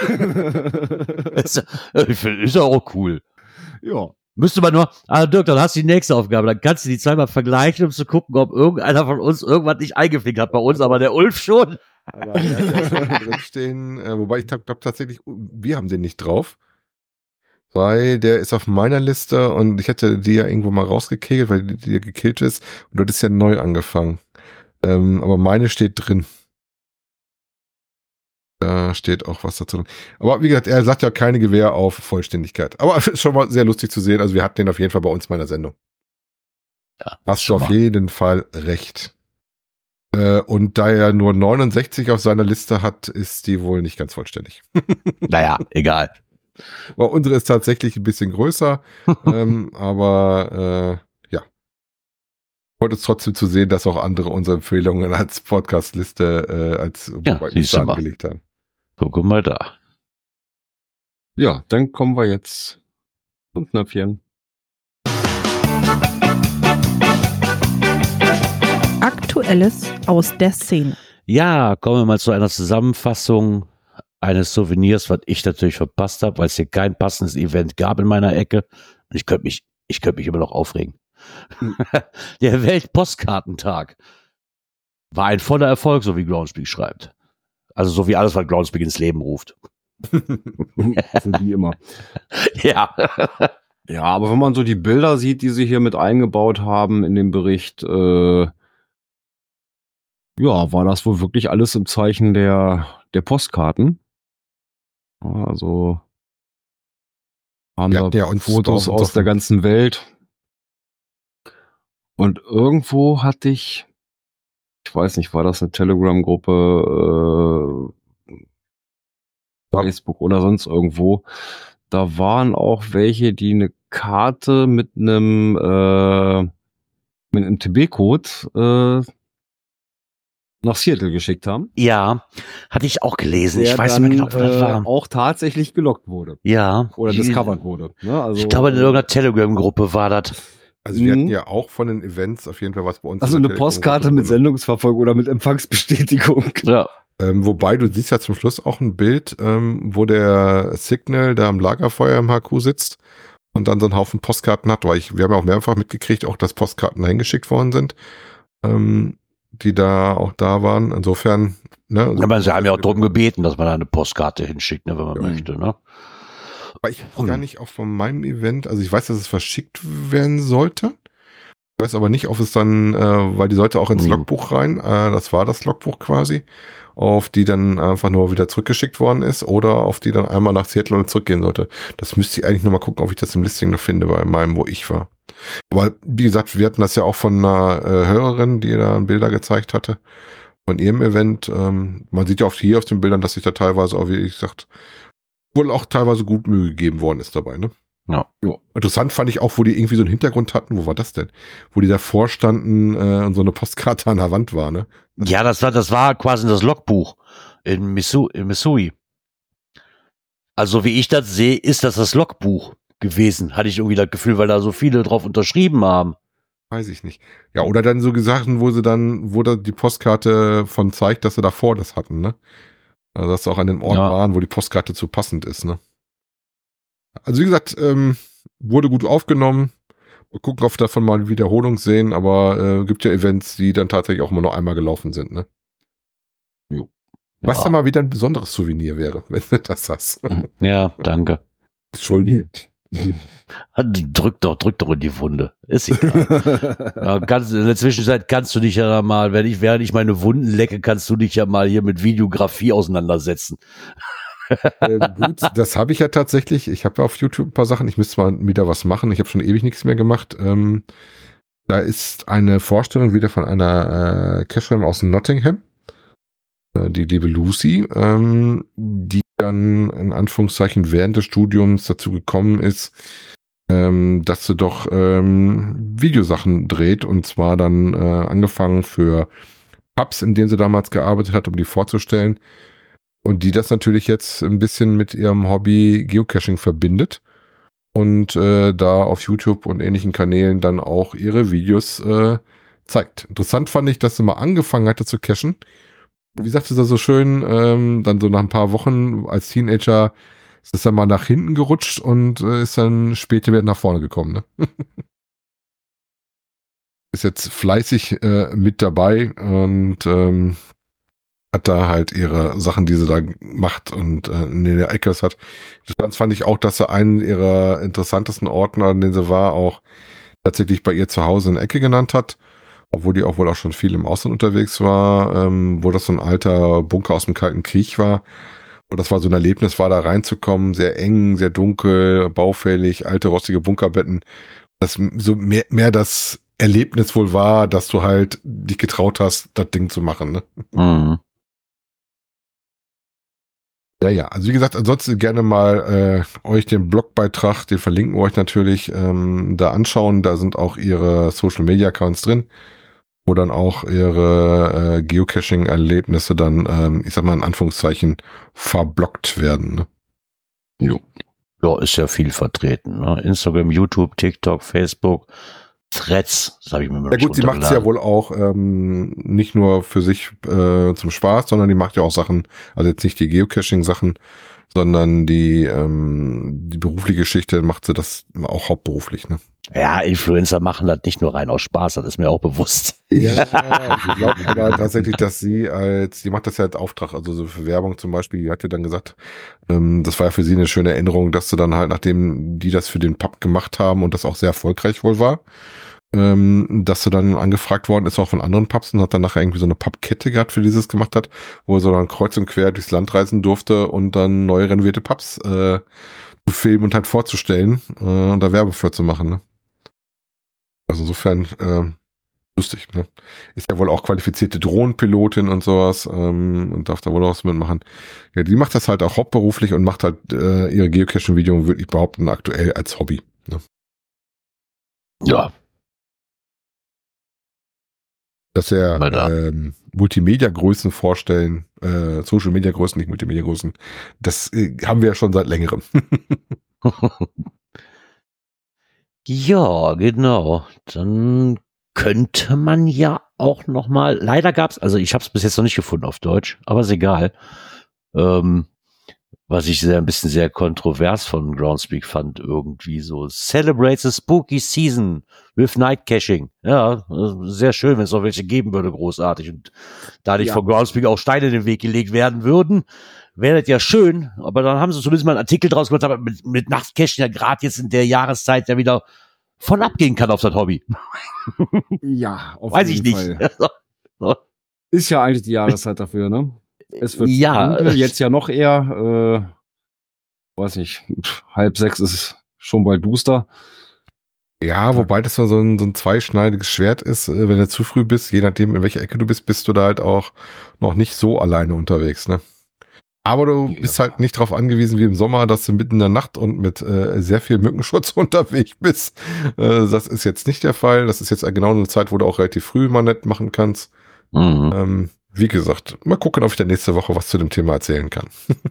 ist, ja- ich find, ist ja auch cool. Ja. Müsste man nur, ah Dirk, dann hast du die nächste Aufgabe. Dann kannst du die zweimal vergleichen, um zu gucken, ob irgendeiner von uns irgendwas nicht eingeflickt hat bei uns, aber der Ulf schon. Aber er hat drinstehen, äh, wobei ich glaube tatsächlich, wir haben den nicht drauf. Weil der ist auf meiner Liste und ich hätte die ja irgendwo mal rausgekegelt, weil die, die ja gekillt ist. Und dort ist ja neu angefangen. Ähm, aber meine steht drin. Da steht auch was dazu. Aber wie gesagt, er sagt ja keine Gewähr auf Vollständigkeit. Aber ist schon mal sehr lustig zu sehen. Also wir hatten den auf jeden Fall bei uns in meiner Sendung. Ja, Hast du auf jeden Fall recht. Äh, und da er nur neunundsechzig auf seiner Liste hat, ist die wohl nicht ganz vollständig. Naja, egal. Aber unsere ist tatsächlich ein bisschen größer. ähm, aber äh, ja. Freut uns trotzdem zu sehen, dass auch andere unsere Empfehlungen als Podcast-Liste äh, als Ja, siehst du mal. angelegt haben. Guck mal da. Ja, dann kommen wir jetzt zum Knöpfchen. Aktuelles aus der Szene. Ja, kommen wir mal zu einer Zusammenfassung eines Souvenirs, was ich natürlich verpasst habe, weil es hier kein passendes Event gab in meiner Ecke. Und ich könnte mich, ich könnte mich immer noch aufregen. Der Weltpostkartentag war ein voller Erfolg, so wie Groundspeak schreibt. Also so wie alles, was Groundspeak ins Leben ruft. So wie immer. Ja. Ja, aber wenn man so die Bilder sieht, die sie hier mit eingebaut haben in dem Bericht, äh, ja, war das wohl wirklich alles im Zeichen der, der Postkarten. Also haben Wir da hatten ja uns Fotos doch- aus doch- der ganzen Welt. Und irgendwo hatte ich, ich weiß nicht, war das eine Telegram-Gruppe, äh, Facebook oder sonst irgendwo, da waren auch welche, die eine Karte mit einem äh, mit einem T B-Code äh, nach Seattle geschickt haben. Ja, hatte ich auch gelesen. Ich der weiß dann, nicht mehr genau, was das äh, war. auch tatsächlich gelockt wurde. Ja. Oder Die- discovered wurde. Ne? Also, Ich glaube, in irgendeiner Telegram-Gruppe war das. Also wir Mhm. hatten ja auch von den Events auf jeden Fall was bei uns. also in eine der Postkarte Telegram-Gruppe mit drin. Sendungsverfolgung oder mit Empfangsbestätigung. Ja. Ähm, wobei du siehst ja zum Schluss auch ein Bild, ähm, wo der Signal da am Lagerfeuer im H Q sitzt und dann so einen Haufen Postkarten hat, weil ich, wir haben ja auch mehrfach mitgekriegt, auch dass Postkarten dahin geschickt worden sind, ähm, die da auch da waren. Insofern, ne? also- Aber sie haben ja auch darum gebeten, dass man da eine Postkarte hinschickt, ne, wenn man Ja. möchte, ne? Aber ich weiß gar nicht auch von meinem Event, also ich weiß, dass es verschickt werden sollte. Ich weiß aber nicht, ob es dann, äh, weil die sollte auch ins Mhm. Logbuch rein, äh, das war das Logbuch quasi, auf die dann einfach nur wieder zurückgeschickt worden ist oder auf die dann einmal nach Seattle und zurückgehen sollte. Das müsste ich eigentlich nochmal gucken, ob ich das im Listing noch finde bei meinem, wo ich war. Aber wie gesagt, wir hatten das ja auch von einer äh, Hörerin, die da Bilder gezeigt hatte von ihrem Event. Ähm, man sieht ja auch hier auf den Bildern, dass sich da teilweise auch, wie gesagt, wohl auch teilweise gut Mühe gegeben worden ist dabei, ne? Ja. Ja. Interessant fand ich auch, wo die irgendwie so einen Hintergrund hatten. Wo war das denn? Wo die davor standen äh, und so eine Postkarte an der Wand war, ne? Ja, das war, das war quasi das Logbuch in, Missouri, in Missouri. Also, wie ich das sehe, ist das das Logbuch gewesen. Hatte ich irgendwie das Gefühl, weil da so viele drauf unterschrieben haben. Weiß ich nicht. Ja, oder dann so gesagt, wo sie dann, wo da die Postkarte von zeigt, dass sie davor das hatten, ne? Also, dass sie auch an den Ort Ja. waren, wo die Postkarte zu passend ist, ne? Also, wie gesagt, ähm, wurde gut aufgenommen. Mal gucken, ob wir davon mal eine Wiederholung sehen, aber äh, gibt ja Events, die dann tatsächlich auch immer nur einmal gelaufen sind, ne? Jo. Was Ja. dann mal wieder ein besonderes Souvenir wäre, wenn du das hast. Ja, danke. Entschuldigung. Drück doch, drück doch in die Wunde. Ist egal. Ja, kannst, in der Zwischenzeit kannst du dich ja mal, wenn ich, während ich meine Wunden lecke, kannst du dich ja mal hier mit Videografie auseinandersetzen. äh, gut, das habe ich ja tatsächlich. Ich habe ja auf YouTube ein paar Sachen. Ich müsste mal wieder was machen. Ich habe schon ewig nichts mehr gemacht. Ähm, da ist eine Vorstellung wieder von einer äh, Cacherin aus Nottingham, äh, die liebe Lucy, ähm, die dann in Anführungszeichen während des Studiums dazu gekommen ist, ähm, dass sie doch ähm, Videosachen dreht, und zwar dann äh, angefangen für Pubs, in denen sie damals gearbeitet hat, um die vorzustellen. Und die das natürlich jetzt ein bisschen mit ihrem Hobby Geocaching verbindet und äh, da auf YouTube und ähnlichen Kanälen dann auch ihre Videos äh, zeigt. Interessant fand ich, dass sie mal angefangen hatte zu cachen. Wie sagte sie so schön, ähm, dann so nach ein paar Wochen als Teenager ist es dann mal nach hinten gerutscht und äh, ist dann später wieder nach vorne gekommen. Ne? Ist jetzt fleißig äh, mit dabei und ähm, hat da halt ihre Sachen, die sie da macht und äh, in der Ecke hat. Das fand ich auch, dass sie einen ihrer interessantesten Orten, an denen sie war, auch tatsächlich bei ihr zu Hause in der Ecke genannt hat. obwohl die auch wohl auch schon viel im Ausland unterwegs war, ähm, wo das so ein alter Bunker aus dem Kalten Krieg war. Und das war so ein Erlebnis, war da reinzukommen, sehr eng, sehr dunkel, baufällig, alte rostige Bunkerbetten. Das so mehr, mehr das Erlebnis wohl war, dass du halt dich getraut hast, das Ding zu machen, ne? Mhm. Ja, ja, also wie gesagt, ansonsten gerne mal äh, euch den Blogbeitrag, den verlinken wir euch natürlich, ähm, da anschauen. Da sind auch ihre Social Media Accounts drin, wo dann auch ihre äh, Geocaching-Erlebnisse dann, ähm, ich sag mal in Anführungszeichen, verblockt werden. Ne? Jo. Ja, ist ja viel vertreten. Ne? Instagram, YouTube, TikTok, Facebook, Threads. Das habe ich mir mal Ja gut, sie macht es ja wohl auch ähm, nicht nur für sich äh, zum Spaß, sondern die macht ja auch Sachen, also jetzt nicht die Geocaching-Sachen, sondern die ähm, die berufliche Geschichte macht sie das auch hauptberuflich, ne? Ja, Influencer machen das nicht nur rein aus Spaß, das ist mir auch bewusst. Ja, ich glaube aber tatsächlich, dass sie als, die macht das ja als Auftrag, also so für Werbung zum Beispiel, die hat ja dann gesagt, ähm, das war ja für sie eine schöne Erinnerung, dass sie dann halt, nachdem die das für den Pub gemacht haben und das auch sehr erfolgreich wohl war, ähm, dass sie dann angefragt worden ist, auch von anderen Pubs und hat dann nachher irgendwie so eine Pubkette gehabt, für die sie es gemacht hat, wo sie dann kreuz und quer durchs Land reisen durfte und dann neu renovierte Pubs äh, zu filmen und halt vorzustellen äh, und da Werbung für zu machen, ne? Also insofern äh, lustig, ne? Ist ja wohl auch qualifizierte Drohnenpilotin und sowas ähm, und darf da wohl auch was mitmachen. Ja, die macht das halt auch hauptberuflich und macht halt äh, ihre Geocaching-Video, würde ich behaupten, aktuell als Hobby. Ne? Ja. Dass er ähm, Multimedia-Größen vorstellen, äh, Social-Media-Größen, nicht Multimedia-Größen, das äh, haben wir ja schon seit längerem. Ja, genau. Dann könnte man ja auch noch mal, leider gab's, also ich habe es bis jetzt noch nicht gefunden auf Deutsch, aber ist egal. Ähm, was ich sehr ein bisschen sehr kontrovers von Groundspeak fand, irgendwie so Celebrate the Spooky Season with Night Caching. Ja, sehr schön, wenn es noch welche geben würde, großartig. Und da nicht Ja. von Groundspeak auch Steine in den Weg gelegt werden würden, wäre das ja schön, aber dann haben sie zumindest mal einen Artikel draus gemacht, aber mit, mit Nachtcachen ja gerade jetzt in der Jahreszeit ja wieder voll abgehen kann auf das Hobby. Ja, auf Weiß ich jeden nicht. Fall. So. Ist ja eigentlich die Jahreszeit dafür, ne? Es wird Ja. dunkel, jetzt ja noch eher, äh, weiß nicht, pff, halb sechs ist schon bald duster. Ja, wobei das so ein, so ein zweischneidiges Schwert ist, äh, wenn du zu früh bist, je nachdem in welcher Ecke du bist, bist du da halt auch noch nicht so alleine unterwegs, ne? Aber du Ja. bist halt nicht darauf angewiesen wie im Sommer, dass du mitten in der Nacht und mit äh, sehr viel Mückenschutz unterwegs bist. Äh, das ist jetzt nicht der Fall. Das ist jetzt genau eine Zeit, wo du auch relativ früh mal nett machen kannst. Mhm. Ähm, wie gesagt, mal gucken, ob ich dann nächste Woche was zu dem Thema erzählen kann.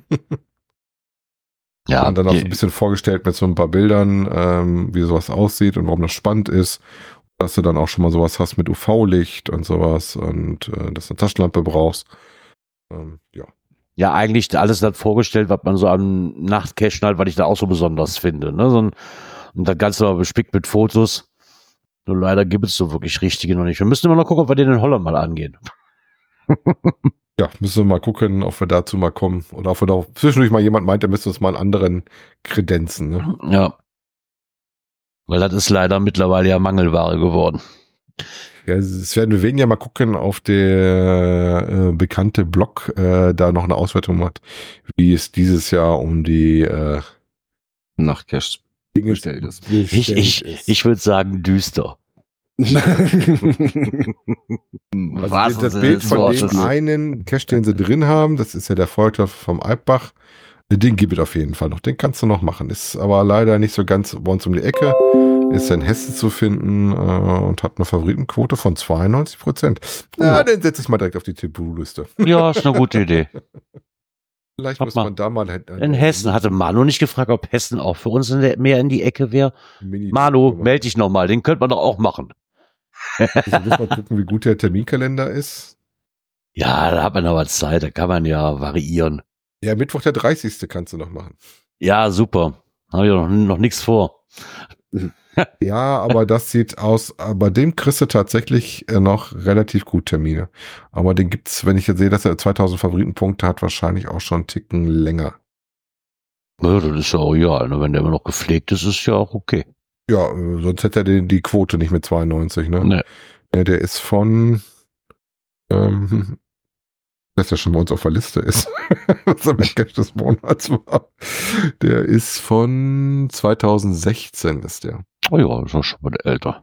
Ja, Und dann auch so je- ein bisschen vorgestellt mit so ein paar Bildern, ähm, wie sowas aussieht und warum das spannend ist. Dass du dann auch schon mal sowas hast mit U V-Licht und sowas und äh, dass du eine Taschenlampe brauchst. Ähm, ja. ja, eigentlich alles das vorgestellt, was man so am Nachtcachen halt, was ich da auch so besonders finde. Ne? So ein, und das Ganze war bespickt mit Fotos. Nur leider gibt es so wirklich richtige noch nicht. Wir müssen immer noch gucken, ob wir den in Holland mal angehen. Ja, müssen wir mal gucken, ob wir dazu mal kommen. Oder ob wir da zwischendurch mal jemand meint, der müsste uns mal einen anderen kredenzen. Ne? Ja. Weil das ist leider mittlerweile ja Mangelware geworden. Ja, es werden wir wen ja mal gucken, auf der äh, bekannte Blog äh, da noch eine Auswertung macht, wie es dieses Jahr um die äh, Nachtcache Dinge bestellt ist. Ich, bestellt ich, ist. ich würde sagen düster. Also Was das ist Bild das von Wort? dem einen Cache, den sie drin haben, das ist ja der Vorläufer vom Alpbach. Den gibt es auf jeden Fall noch. Den kannst du noch machen. Ist aber leider nicht so ganz bei uns um die Ecke. Ist in Hessen zu finden äh, und hat eine Favoritenquote von zweiundneunzig Prozent. Ja, den setze ich mal direkt auf die To-Do-Liste. Ja, ist eine gute Idee. Vielleicht Mach muss mal. man da mal... Äh, In Hessen hatte Manu nicht gefragt, ob Hessen auch für uns in der, mehr in die Ecke wäre. Mini- Manu, melde dich nochmal, den könnte man doch auch machen. Also muss mal gucken, wie gut der Terminkalender ist. Ja, da hat man aber Zeit, da kann man ja variieren. Ja, Mittwoch der dreißigste kannst du noch machen. Ja, super. Habe ich noch, noch nichts vor. Ja, aber das sieht aus, bei dem kriegst du tatsächlich äh, noch relativ gut Termine. Aber den gibt's, wenn ich jetzt sehe, dass er zweitausend Favoritenpunkte hat, wahrscheinlich auch schon einen Ticken länger. Ja, das ist ja auch egal. Ne? Wenn der immer noch gepflegt ist, ist ja auch okay. Ja, äh, sonst hätte er den, die Quote nicht mit zweiundneunzig, ne? Nee. Ja, der ist von, ähm, dass der schon bei uns auf der Liste ist, was der Cache des Monats war. Der ist von zweitausendsechzehn ist der. Oh ja, ist auch schon mal älter.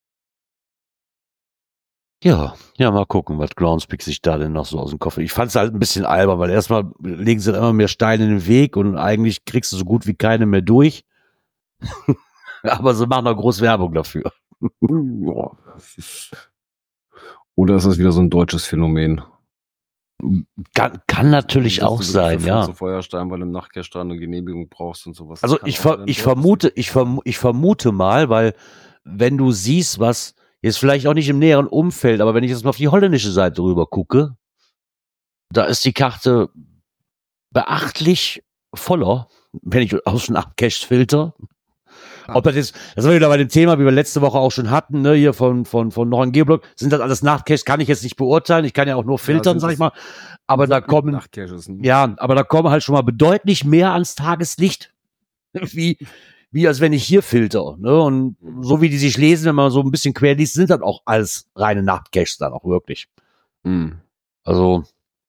Ja, ja, mal gucken, was Groundspeak sich da denn noch so aus dem Koffer. Ich fand es halt ein bisschen albern, weil erstmal legen sie dann immer mehr Steine in den Weg und eigentlich kriegst du so gut wie keine mehr durch. Aber sie machen auch groß Werbung dafür. Ja, das ist, oder ist das wieder so ein deutsches Phänomen? Kann, kann natürlich Dass auch du sein, für ja. so Feuerstein, weil du im Nachtcache da eine Genehmigung brauchst und sowas. Also Das kann ich, auch ver, wieder ein ich deutsches- vermute, ich, verm, ich vermute mal, weil wenn du siehst, was jetzt vielleicht auch nicht im näheren Umfeld, aber wenn ich jetzt mal auf die holländische Seite rüber gucke, da ist die Karte beachtlich voller, wenn ich aus dem Nachtcache filter. Ob das jetzt, das war wieder bei dem Thema, wie wir letzte Woche auch schon hatten, ne, hier von, von, von noch ein G-Block, sind das alles Nachtcaches, kann ich jetzt nicht beurteilen, ich kann ja auch nur filtern, sind sag ich das- mal, aber da kommen, Nachtcaches, ne? ja, aber da kommen halt schon mal bedeutlich mehr ans Tageslicht, wie, wie als wenn ich hier filter, ne, und so wie die sich lesen, wenn man so ein bisschen quer liest, sind das auch alles reine Nachtcaches dann auch wirklich. Mhm. Also,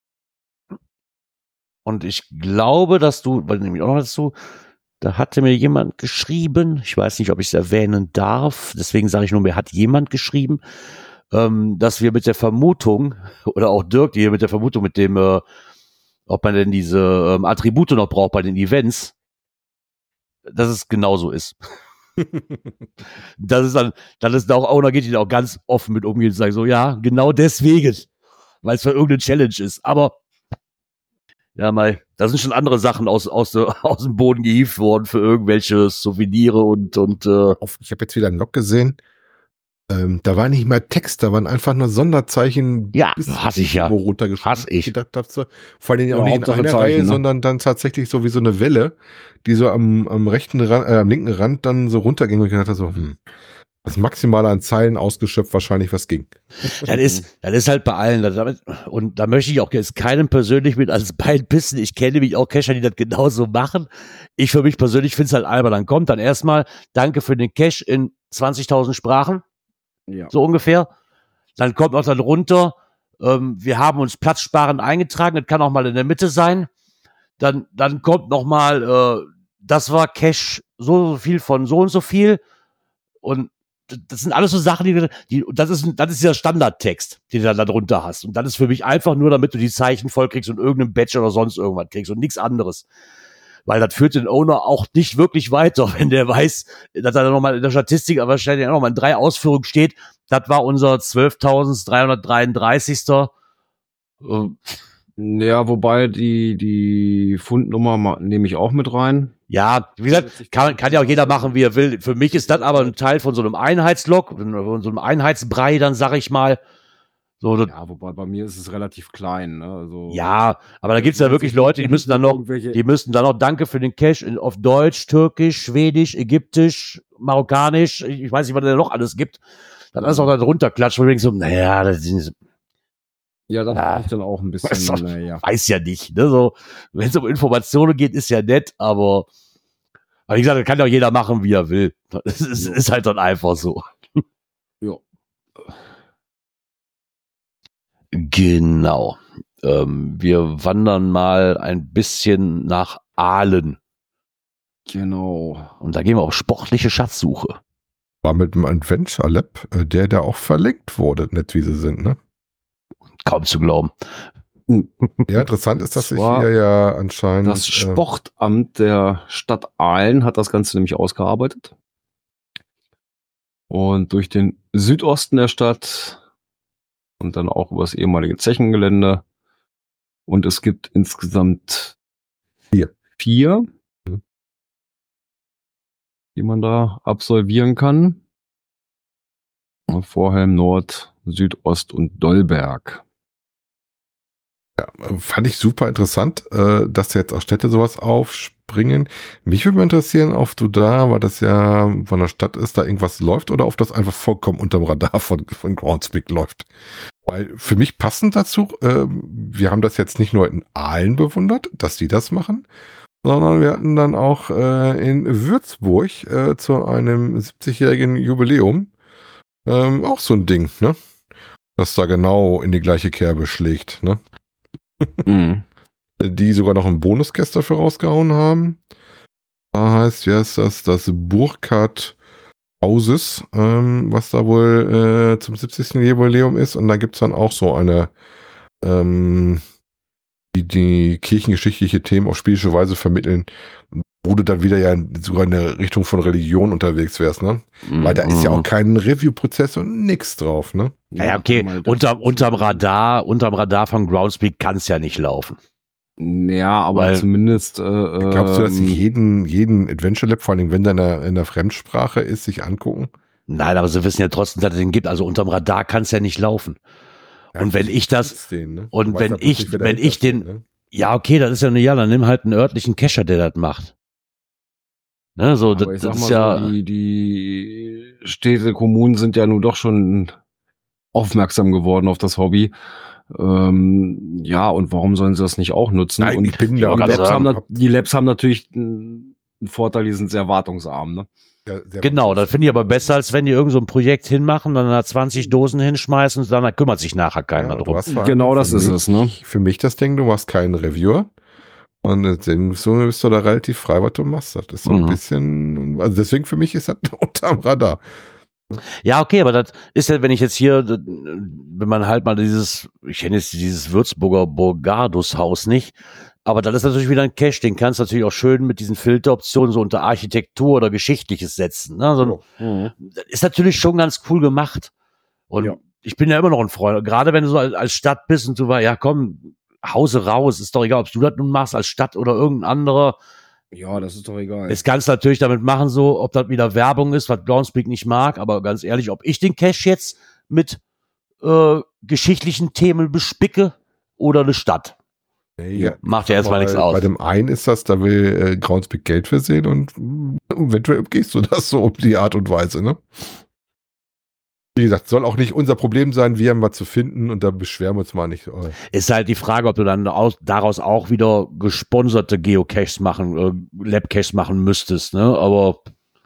und ich glaube, dass du, weil nämlich auch noch dazu, da hatte mir jemand geschrieben, ich weiß nicht, ob ich es erwähnen darf, deswegen sage ich nur, mir hat jemand geschrieben, ähm, dass wir mit der Vermutung, oder auch Dirk hier mit der Vermutung, mit dem, äh, ob man denn diese ähm, Attribute noch braucht bei den Events, dass es genauso ist. Das ist dann, dann ist da auch Owner geht die da auch ganz offen mit umgehen und sagen so, ja, genau deswegen, weil es für irgendeine Challenge ist, aber ja, mal, da sind schon andere Sachen aus, aus, aus dem Boden gehievt worden für irgendwelche Souvenirs und, und äh, Auf, ich habe jetzt wieder einen Log gesehen. Ähm, da war nicht mehr Text, da waren einfach nur Sonderzeichen. Ja, bis hasse ich ja. irgendwo runtergeschrieben. Hasse ich. gedacht hab, so, vor allem Ja, auch nicht in Hauptsache einer Zeichen, Reihe, ne? sondern dann tatsächlich so wie so eine Welle, die so am, am rechten Rand, äh, am linken Rand dann so runterging und ich gedacht hab so, hm, das Maximale an Zeilen ausgeschöpft wahrscheinlich, was ging. das ist, das ist halt bei allen. Das, damit, und da möchte ich auch jetzt keinem persönlich mit als Bein pissen. Ich kenne nämlich auch Cacher, die das genauso machen. Ich für mich persönlich finde es halt albern. Dann kommt dann erstmal, danke für den Cache in zwanzigtausend Sprachen. Ja. So ungefähr. Dann kommt auch dann runter, ähm, wir haben uns platzsparend eingetragen, das kann auch mal in der Mitte sein. Dann, dann kommt noch mal, äh, das war Cache so, so viel von so und so viel. Und das sind alles so Sachen, die, die das ist, das ist dieser Standardtext, den du dann da drunter hast. Und das ist für mich einfach nur, damit du die Zeichen voll kriegst und irgendeinen Badge oder sonst irgendwas kriegst und nichts anderes. Weil das führt den Owner auch nicht wirklich weiter, wenn der weiß, dass er nochmal in der Statistik, aber wahrscheinlich auch nochmal in drei Ausführungen steht, das war unser zwölftausenddreihundertdreiunddreißig. Äh, Ja, wobei die, die Fundnummer ma- nehme ich auch mit rein. ja, wie gesagt, kann, kann ja auch jeder machen, wie er will. Für mich ist das aber ein Teil von so einem Einheitslog, von so einem Einheitsbrei, dann sag ich mal. So, das, Ja, wobei bei mir ist es relativ klein. Ne? Also, ja, aber da gibt's ja wirklich Leute, die müssen dann noch, Irgendwelche- die müssen dann noch Danke für den Cash in, auf Deutsch, Türkisch, Schwedisch, Ägyptisch, Marokkanisch, ich, ich weiß nicht, was da noch alles gibt. Dann alles auch da drunter klatscht, wo ich denke so, naja, das ist, Ja, das Ja. finde ich dann auch ein bisschen, Weiß doch- naja. weiß ja nicht, ne, so, wenn es um Informationen geht, ist ja nett, aber, aber wie gesagt, das kann ja auch jeder machen, wie er will. Es ist, Ja. ist halt dann einfach so. Ja. Genau. Ähm, wir wandern mal ein bisschen nach Aalen. Genau. Und da gehen wir auf sportliche Schatzsuche. War mit dem Adventure Lab, äh, der da auch verlinkt wurde, nett wie sie sind, ne? Kaum zu glauben. Ja, interessant ist, dass Das sich war hier ja anscheinend Das Sportamt der Stadt Aalen hat das Ganze nämlich ausgearbeitet. Und durch den Südosten der Stadt und dann auch über das ehemalige Zechengelände. Und es gibt insgesamt Vier. vier, Mhm. die man da absolvieren kann. Vorhelm, Nord, Südost und Dollberg. äh, fand ich super interessant, äh, dass jetzt auch Städte sowas aufspringen. Mich würde mal interessieren, ob du da, weil das ja von der Stadt ist, da irgendwas läuft oder ob das einfach vollkommen unterm Radar von, von Groundspeak läuft. Weil für mich passend dazu, äh, wir haben das jetzt nicht nur in Aalen bewundert, dass die das machen, sondern wir hatten dann auch äh, in Würzburg äh, zu einem siebzigjährigen Jubiläum ähm, auch so ein Ding, ne? das da genau in die gleiche Kerbe schlägt, ne? Mhm. Die sogar noch einen Bonuscast dafür rausgehauen haben. Da heißt, wie heißt das? Das Burkhardt Hauses, ähm, was da wohl äh, zum siebzigsten Jubiläum ist. Und da gibt's dann auch so eine, ähm, die, die kirchengeschichtliche Themen auf spielische Weise vermitteln, wo du dann wieder ja sogar in der Richtung von Religion unterwegs wärst, ne? Mhm. Weil da ist ja auch kein Review-Prozess und nix drauf, ne? Naja, okay, unter, unterm Radar, unterm Radar von Groundspeak kann es ja nicht laufen. Ja, aber Weil- zumindest. Äh, Glaubst du, dass sie ähm, jeden, jeden Adventure Lab, vor allem wenn der in der, in der Fremdsprache ist, sich angucken? Nein, aber sie wissen ja trotzdem, dass es den gibt. Also unterm Radar kann es ja nicht laufen. Und wenn ich das- Den, ne? und Du weißt wenn ja bloß ich- nicht, wer wenn dahinter ich den- steht, ne? Ja, okay, das ist ja eine, ja, dann nimm halt einen örtlichen Cacher, der das macht. Ne, so, aber das, ich sag das mal ist ja, so, die, die Städte, Kommunen sind ja nun doch schon aufmerksam geworden auf das Hobby. Ähm, ja, und warum sollen sie das nicht auch nutzen? Nein, und ich bin die, da gerade Labs sagen, haben, nat- die Labs haben natürlich einen Vorteil, die sind sehr wartungsarm. Ne? Ja, sehr genau, gut. das finde ich aber besser, als wenn die irgend so ein Projekt hinmachen, dann da zwanzig Dosen hinschmeißen und dann kümmert sich nachher keiner Ja, du drum. hast vor Genau allem das für ist mich, es, ne? Für mich das Ding, du machst keinen Reviewer. Und deswegen so bist du da relativ frei, was du machst. Das ist so ein Mhm. bisschen, also deswegen für mich ist das unterm Radar. Ja, okay, aber das ist ja, wenn ich jetzt hier, wenn man halt mal dieses, ich kenne jetzt dieses Würzburger Borgardus-Haus nicht, aber das ist natürlich wieder ein Cache, den kannst du natürlich auch schön mit diesen Filteroptionen so unter Architektur oder Geschichtliches setzen. Ne? So, Mhm. das ist natürlich schon ganz cool gemacht. Und Ja. ich bin ja immer noch ein Freund. Gerade wenn du so als, als Stadt bist und du war, ja komm, Hause raus, ist doch egal, ob du das nun machst als Stadt oder irgendein anderer. Ja, das ist doch egal. Das kannst du natürlich damit machen, so, ob das wieder Werbung ist, was Groundspeak nicht mag, aber ganz ehrlich, ob ich den Cache jetzt mit äh, geschichtlichen Themen bespicke oder eine Stadt, Ja, macht ja erstmal Weil nichts aus. Bei dem einen ist das, da will äh, Groundspeak Geld für sehen und mm, eventuell gehst du das so um die Art und Weise, ne? Wie gesagt, soll auch nicht unser Problem sein, wir haben was zu finden und da beschweren wir uns mal nicht. Oh. Ist halt die Frage, ob du dann aus, daraus auch wieder gesponserte Geocaches machen, äh, Lab-Caches machen müsstest, ne? Aber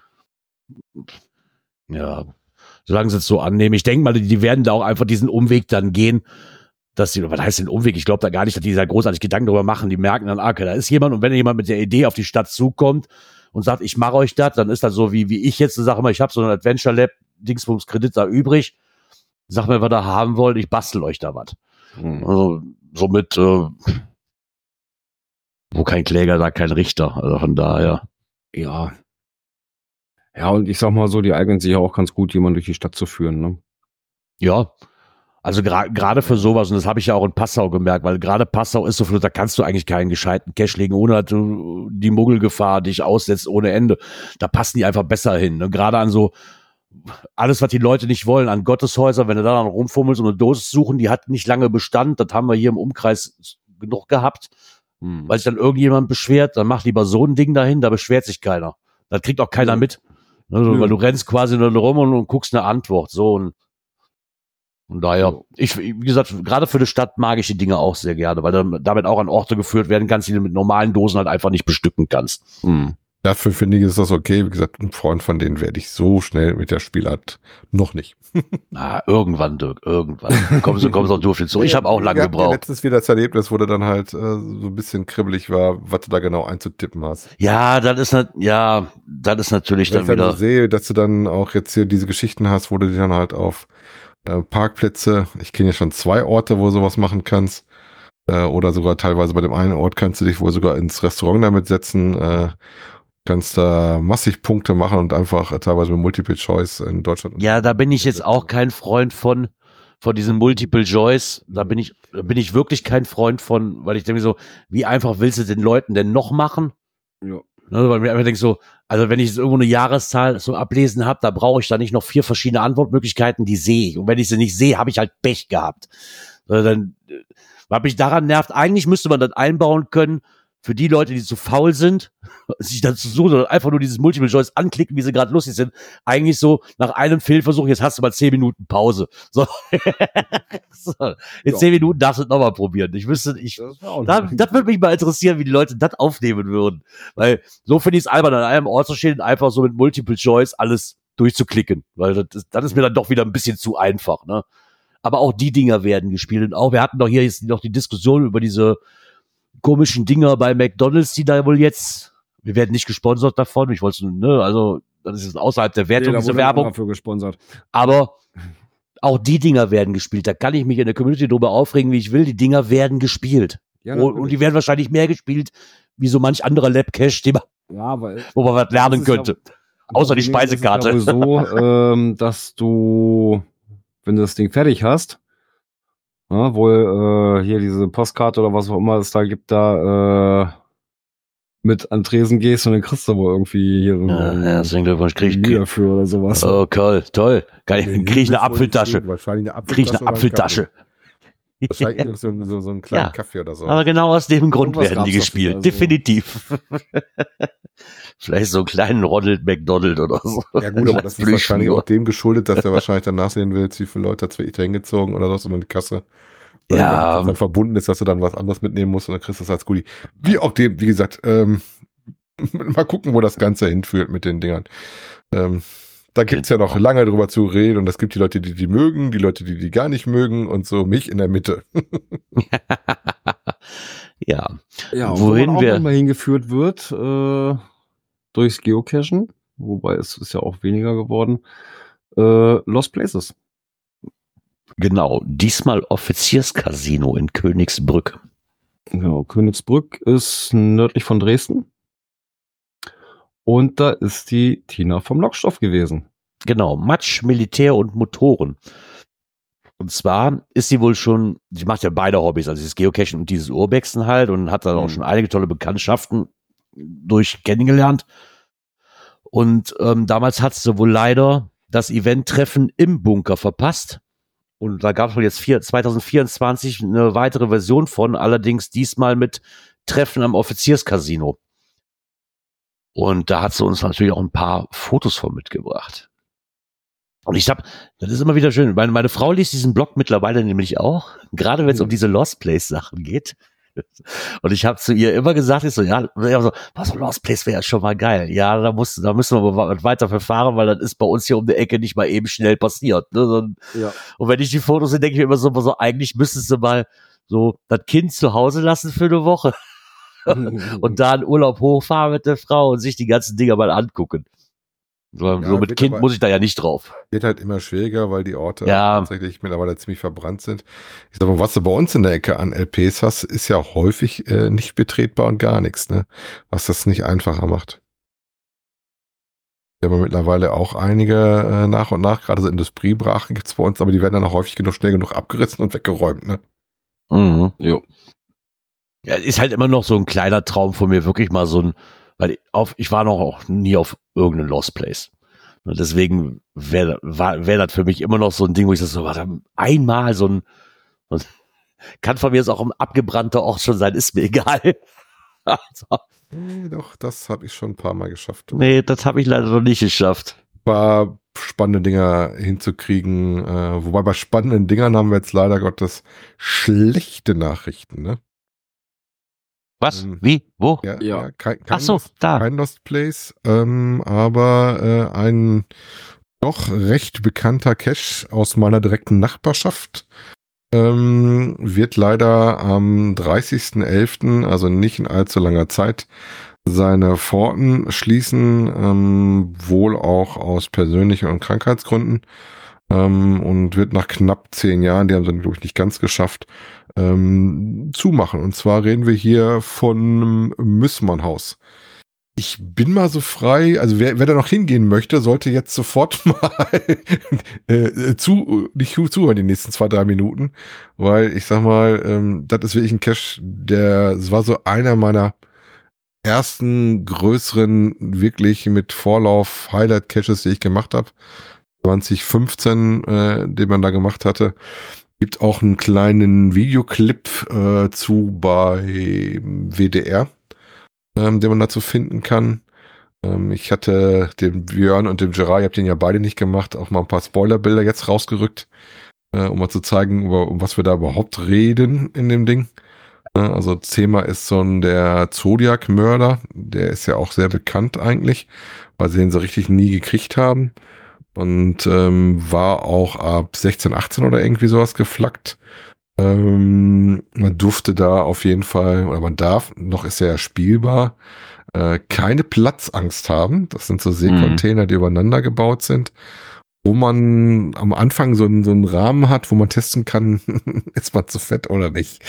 ja, solange sie es so annehmen. Ich denke mal, die, die werden da auch einfach diesen Umweg dann gehen, dass sie, was heißt denn Umweg? Ich glaube da gar nicht, dass die da großartig Gedanken darüber machen. Die merken dann, okay, da ist jemand und wenn jemand mit der Idee auf die Stadt zukommt und sagt, ich mache euch das, dann ist das so wie, wie ich jetzt sage immer, ich habe so ein Adventure Lab Dingsbums Kredit da übrig. Sag mir, was ihr haben wollt, ich bastel euch da was. Mhm. Also somit, äh, wo kein Kläger, da kein Richter. Also von daher. Ja. Ja, und ich sag mal so, die eignen sich ja auch ganz gut, jemanden durch die Stadt zu führen. Ne? Ja. Also gerade gra- für sowas, und das habe ich ja auch in Passau gemerkt, weil gerade Passau ist so viel, da kannst du eigentlich keinen gescheiten Cache legen, ohne dass du die Muggelgefahr dich aussetzt ohne Ende. Da passen die einfach besser hin. Ne? Gerade an so alles, was die Leute nicht wollen, an Gotteshäuser, wenn du da dann rumfummelst und eine Dose suchen, die hat nicht lange Bestand, das haben wir hier im Umkreis genug gehabt, Hm. weil sich dann irgendjemand beschwert, dann mach lieber so ein Ding dahin, da beschwert sich keiner. Das kriegt auch keiner Ja. mit. Ne, so, Nö. weil du rennst quasi nur rum und, und guckst eine Antwort. So und, und daher, ich, wie gesagt, gerade für die Stadt mag ich die Dinge auch sehr gerne, weil dann damit auch an Orte geführt werden kannst, die du mit normalen Dosen halt einfach nicht bestücken kannst. Hm. Dafür finde ich, ist das okay. Wie gesagt, ein Freund von denen werde ich so schnell mit der Spielart noch nicht. Na, irgendwann, Dirk, irgendwann. Kommst du kommst auch durch so. Ich habe auch lange Wir hatten ja gebraucht. letztens wieder das Erlebnis, wo du dann halt äh, so ein bisschen kribbelig war, was du da genau einzutippen hast. Ja, das ist nat- ja, das ist natürlich Wenn dann ich dann wieder. so sehe, dass du dann auch jetzt hier diese Geschichten hast, wo du dich dann halt auf äh, Parkplätze, ich kenne ja schon zwei Orte, wo du sowas machen kannst, äh, oder sogar teilweise bei dem einen Ort kannst du dich wohl sogar ins Restaurant damit setzen, äh, kannst da massig Punkte machen und einfach äh, teilweise mit Multiple Choice in Deutschland. Ja, da bin ich jetzt auch kein Freund von, von diesem Multiple Choice. Da bin ich, da bin ich wirklich kein Freund von, weil ich denke so, wie einfach willst du den Leuten denn noch machen? Ja. Ne, weil ich mir einfach denke so, also wenn ich jetzt irgendwo eine Jahreszahl so ablesen habe, da brauche ich da nicht noch vier verschiedene Antwortmöglichkeiten, die sehe ich. Und wenn ich sie nicht sehe, habe ich halt Pech gehabt. Also dann, äh, was mich daran nervt, eigentlich müsste man das einbauen können, für die Leute, die zu faul sind, sich dazu suchen, sondern einfach nur dieses Multiple Choice anklicken, wie sie gerade lustig sind. Eigentlich so, nach einem Fehlversuch, jetzt hast du mal zehn Minuten Pause. So. so. In Ja. zehn Minuten darfst du es nochmal probieren. Ich wüsste, ich, Das, auch da, das würde mich mal interessieren, wie die Leute das aufnehmen würden. Weil so finde ich es albern, an einem Ort zu stehen und einfach so mit Multiple Choice alles durchzuklicken. Weil das, ist- das ist mir dann doch wieder ein bisschen zu einfach, ne? aber auch die Dinger werden gespielt. Und auch, wir hatten doch hier jetzt noch die Diskussion über diese komischen Dinger bei McDonald's, die da wohl jetzt, wir werden nicht gesponsert davon, ich wollte es, ne, also, das ist außerhalb der Wertung, Nee, da diese wurde Werbung. dafür gesponsert. Aber auch die Dinger werden gespielt. Da kann ich mich in der Community drüber aufregen, wie ich will. Die Dinger werden gespielt. Ja, und, und die werden wahrscheinlich mehr gespielt, wie so manch anderer Lab-Cache, die man, ja, weil wo man was lernen Das ist könnte. ja- Außer die Das ist Speisekarte. ja wohl so, ähm, dass du, wenn du das Ding fertig hast, ja, wohl äh, hier diese Postkarte oder was auch immer es da gibt, da äh, mit an Tresen gehst und dann kriegst du wohl irgendwie hier so Ja, einen herzlichen Glückwunsch. Krieg Lied ich, dafür oder sowas. oh, toll, toll. Kann ich, krieg ich eine Apfeltasche. Wahrscheinlich eine Krieg ich eine Apfeltasche. Apfeltasche. Wahrscheinlich so, so, so einen kleinen Ja. Kaffee oder so. Aber genau aus dem Grund Irgendwas werden die gab's dafür, gespielt. also. Definitiv. Vielleicht so einen kleinen Ronald McDonald oder so. Ja gut, aber das ist wahrscheinlich Plüschfigur. auch dem geschuldet, dass er wahrscheinlich danach sehen will, wie viele Leute hat wirklich hingezogen oder so, und dann die Kasse. Weil Ja. das dann verbunden ist, dass du dann was anderes mitnehmen musst und dann kriegst du das als Goodie. Wie auch dem, wie gesagt, ähm, mal gucken, wo das Ganze hinführt mit den Dingern. Ähm, da gibt's ja noch lange drüber zu reden und es gibt die Leute, die die mögen, die Leute, die die gar nicht mögen und so mich in der Mitte. Ja. Ja, und Wohin wo man auch wir- immer hingeführt wird, äh, durchs Geocachen, wobei es ist ja auch weniger geworden, äh, Lost Places. Genau. Diesmal Offizierscasino in Königsbrück. Genau, Königsbrück ist nördlich von Dresden. Und da ist die Tina vom Lockstoff gewesen. Genau, Matsch, Militär und Motoren. Und zwar ist sie wohl schon, sie macht ja beide Hobbys, also dieses Geocachen und dieses Urbexen halt und hat dann auch Mhm. schon einige tolle Bekanntschaften durch kennengelernt. Und ähm, damals hat sie wohl leider das Event-Treffen im Bunker verpasst. Und da gab es wohl jetzt vier, zwanzig vierundzwanzig eine weitere Version von, allerdings diesmal mit Treffen am Offizierscasino. Und da hat sie uns natürlich auch ein paar Fotos von mitgebracht. Und ich hab, das ist immer wieder schön. Meine, meine Frau liest diesen Blog mittlerweile nämlich auch, gerade wenn es um diese Lost Place Sachen geht. Und ich habe zu ihr immer gesagt, ich so, ja, ja so, was Lost Place wäre ja schon mal geil. Ja, da muss, da müssen wir aber weiter verfahren, weil das ist bei uns hier um die Ecke nicht mal eben schnell passiert. Ne? So, Ja. und wenn ich die Fotos sehe, denke ich mir immer so, so, eigentlich müsstest du mal so das Kind zu Hause lassen für eine Woche und da in Urlaub hochfahren mit der Frau und sich die ganzen Dinger mal angucken. So, Ja, so mit wird Kind aber- muss ich da ja nicht drauf. Wird halt immer schwieriger, weil die Orte Ja. tatsächlich mittlerweile ziemlich verbrannt sind. Ich sag mal, was du bei uns in der Ecke an L Ps hast, ist ja häufig äh, nicht betretbar und gar nichts, ne? Was das nicht einfacher macht. Wir haben mittlerweile auch einige äh, nach und nach, gerade so Industriebrachen gibt's bei uns, aber die werden dann auch häufig genug schnell genug abgerissen und weggeräumt, ne? Mhm. Jo. Ja, ist halt immer noch so ein kleiner Traum von mir, wirklich mal so ein, weil ich, auf, ich war noch auch nie auf irgendeinem Lost Place. Und deswegen wäre wär das für mich immer noch so ein Ding, wo ich das so, warte, einmal so ein, so ein kann von mir jetzt auch ein abgebrannter Ort schon sein, ist mir egal. Also, Nee, doch, das habe ich schon ein paar Mal geschafft. nee, das habe ich leider noch nicht geschafft. Ein paar spannende Dinger hinzukriegen. Äh, wobei bei spannenden Dingern haben wir jetzt leider Gottes schlechte Nachrichten, ne? Was? Ähm, Wie? Wo? Ja, Ja. ja kein, kein, Ach so, Lost, da. kein Lost Place, ähm, aber äh, ein doch recht bekannter Cache aus meiner direkten Nachbarschaft ähm, wird leider am dreißigsten elften, also nicht in allzu langer Zeit, seine Pforten schließen, ähm, wohl auch aus persönlichen und Krankheitsgründen, ähm, und wird nach knapp zehn Jahren, die haben sie glaube ich nicht ganz geschafft, ähm, zumachen. Und zwar reden wir hier von Müssmannhaus. Ich bin mal so frei, also wer, wer da noch hingehen möchte, sollte jetzt sofort mal äh, zu, nicht zuhören die nächsten zwei, drei Minuten, weil ich sag mal, ähm, das ist wirklich ein Cache, der, es war so einer meiner ersten größeren, wirklich mit Vorlauf Highlight-Caches, die ich gemacht habe. zwanzig fünfzehn, äh, den man da gemacht hatte. Gibt auch einen kleinen Videoclip äh, zu bei W D R, ähm, den man dazu finden kann. Ähm, ich hatte dem Björn und dem Gerard, ihr habt den ja beide nicht gemacht, auch mal ein paar Spoilerbilder jetzt rausgerückt, äh, um mal zu zeigen, über, um was wir da überhaupt reden in dem Ding. Äh, also Thema ist so ein der Zodiac-Mörder, der ist ja auch sehr bekannt eigentlich, weil sie den so richtig nie gekriegt haben. und ähm, war auch ab sechzehn, achtzehn oder irgendwie sowas geflaggt. Ähm, man durfte da auf jeden Fall, oder man darf, noch ist er ja spielbar, äh, keine Platzangst haben. Das sind so Seekontainer, die übereinander gebaut sind, wo man am Anfang so einen, so einen Rahmen hat, wo man testen kann, ist man zu fett oder nicht.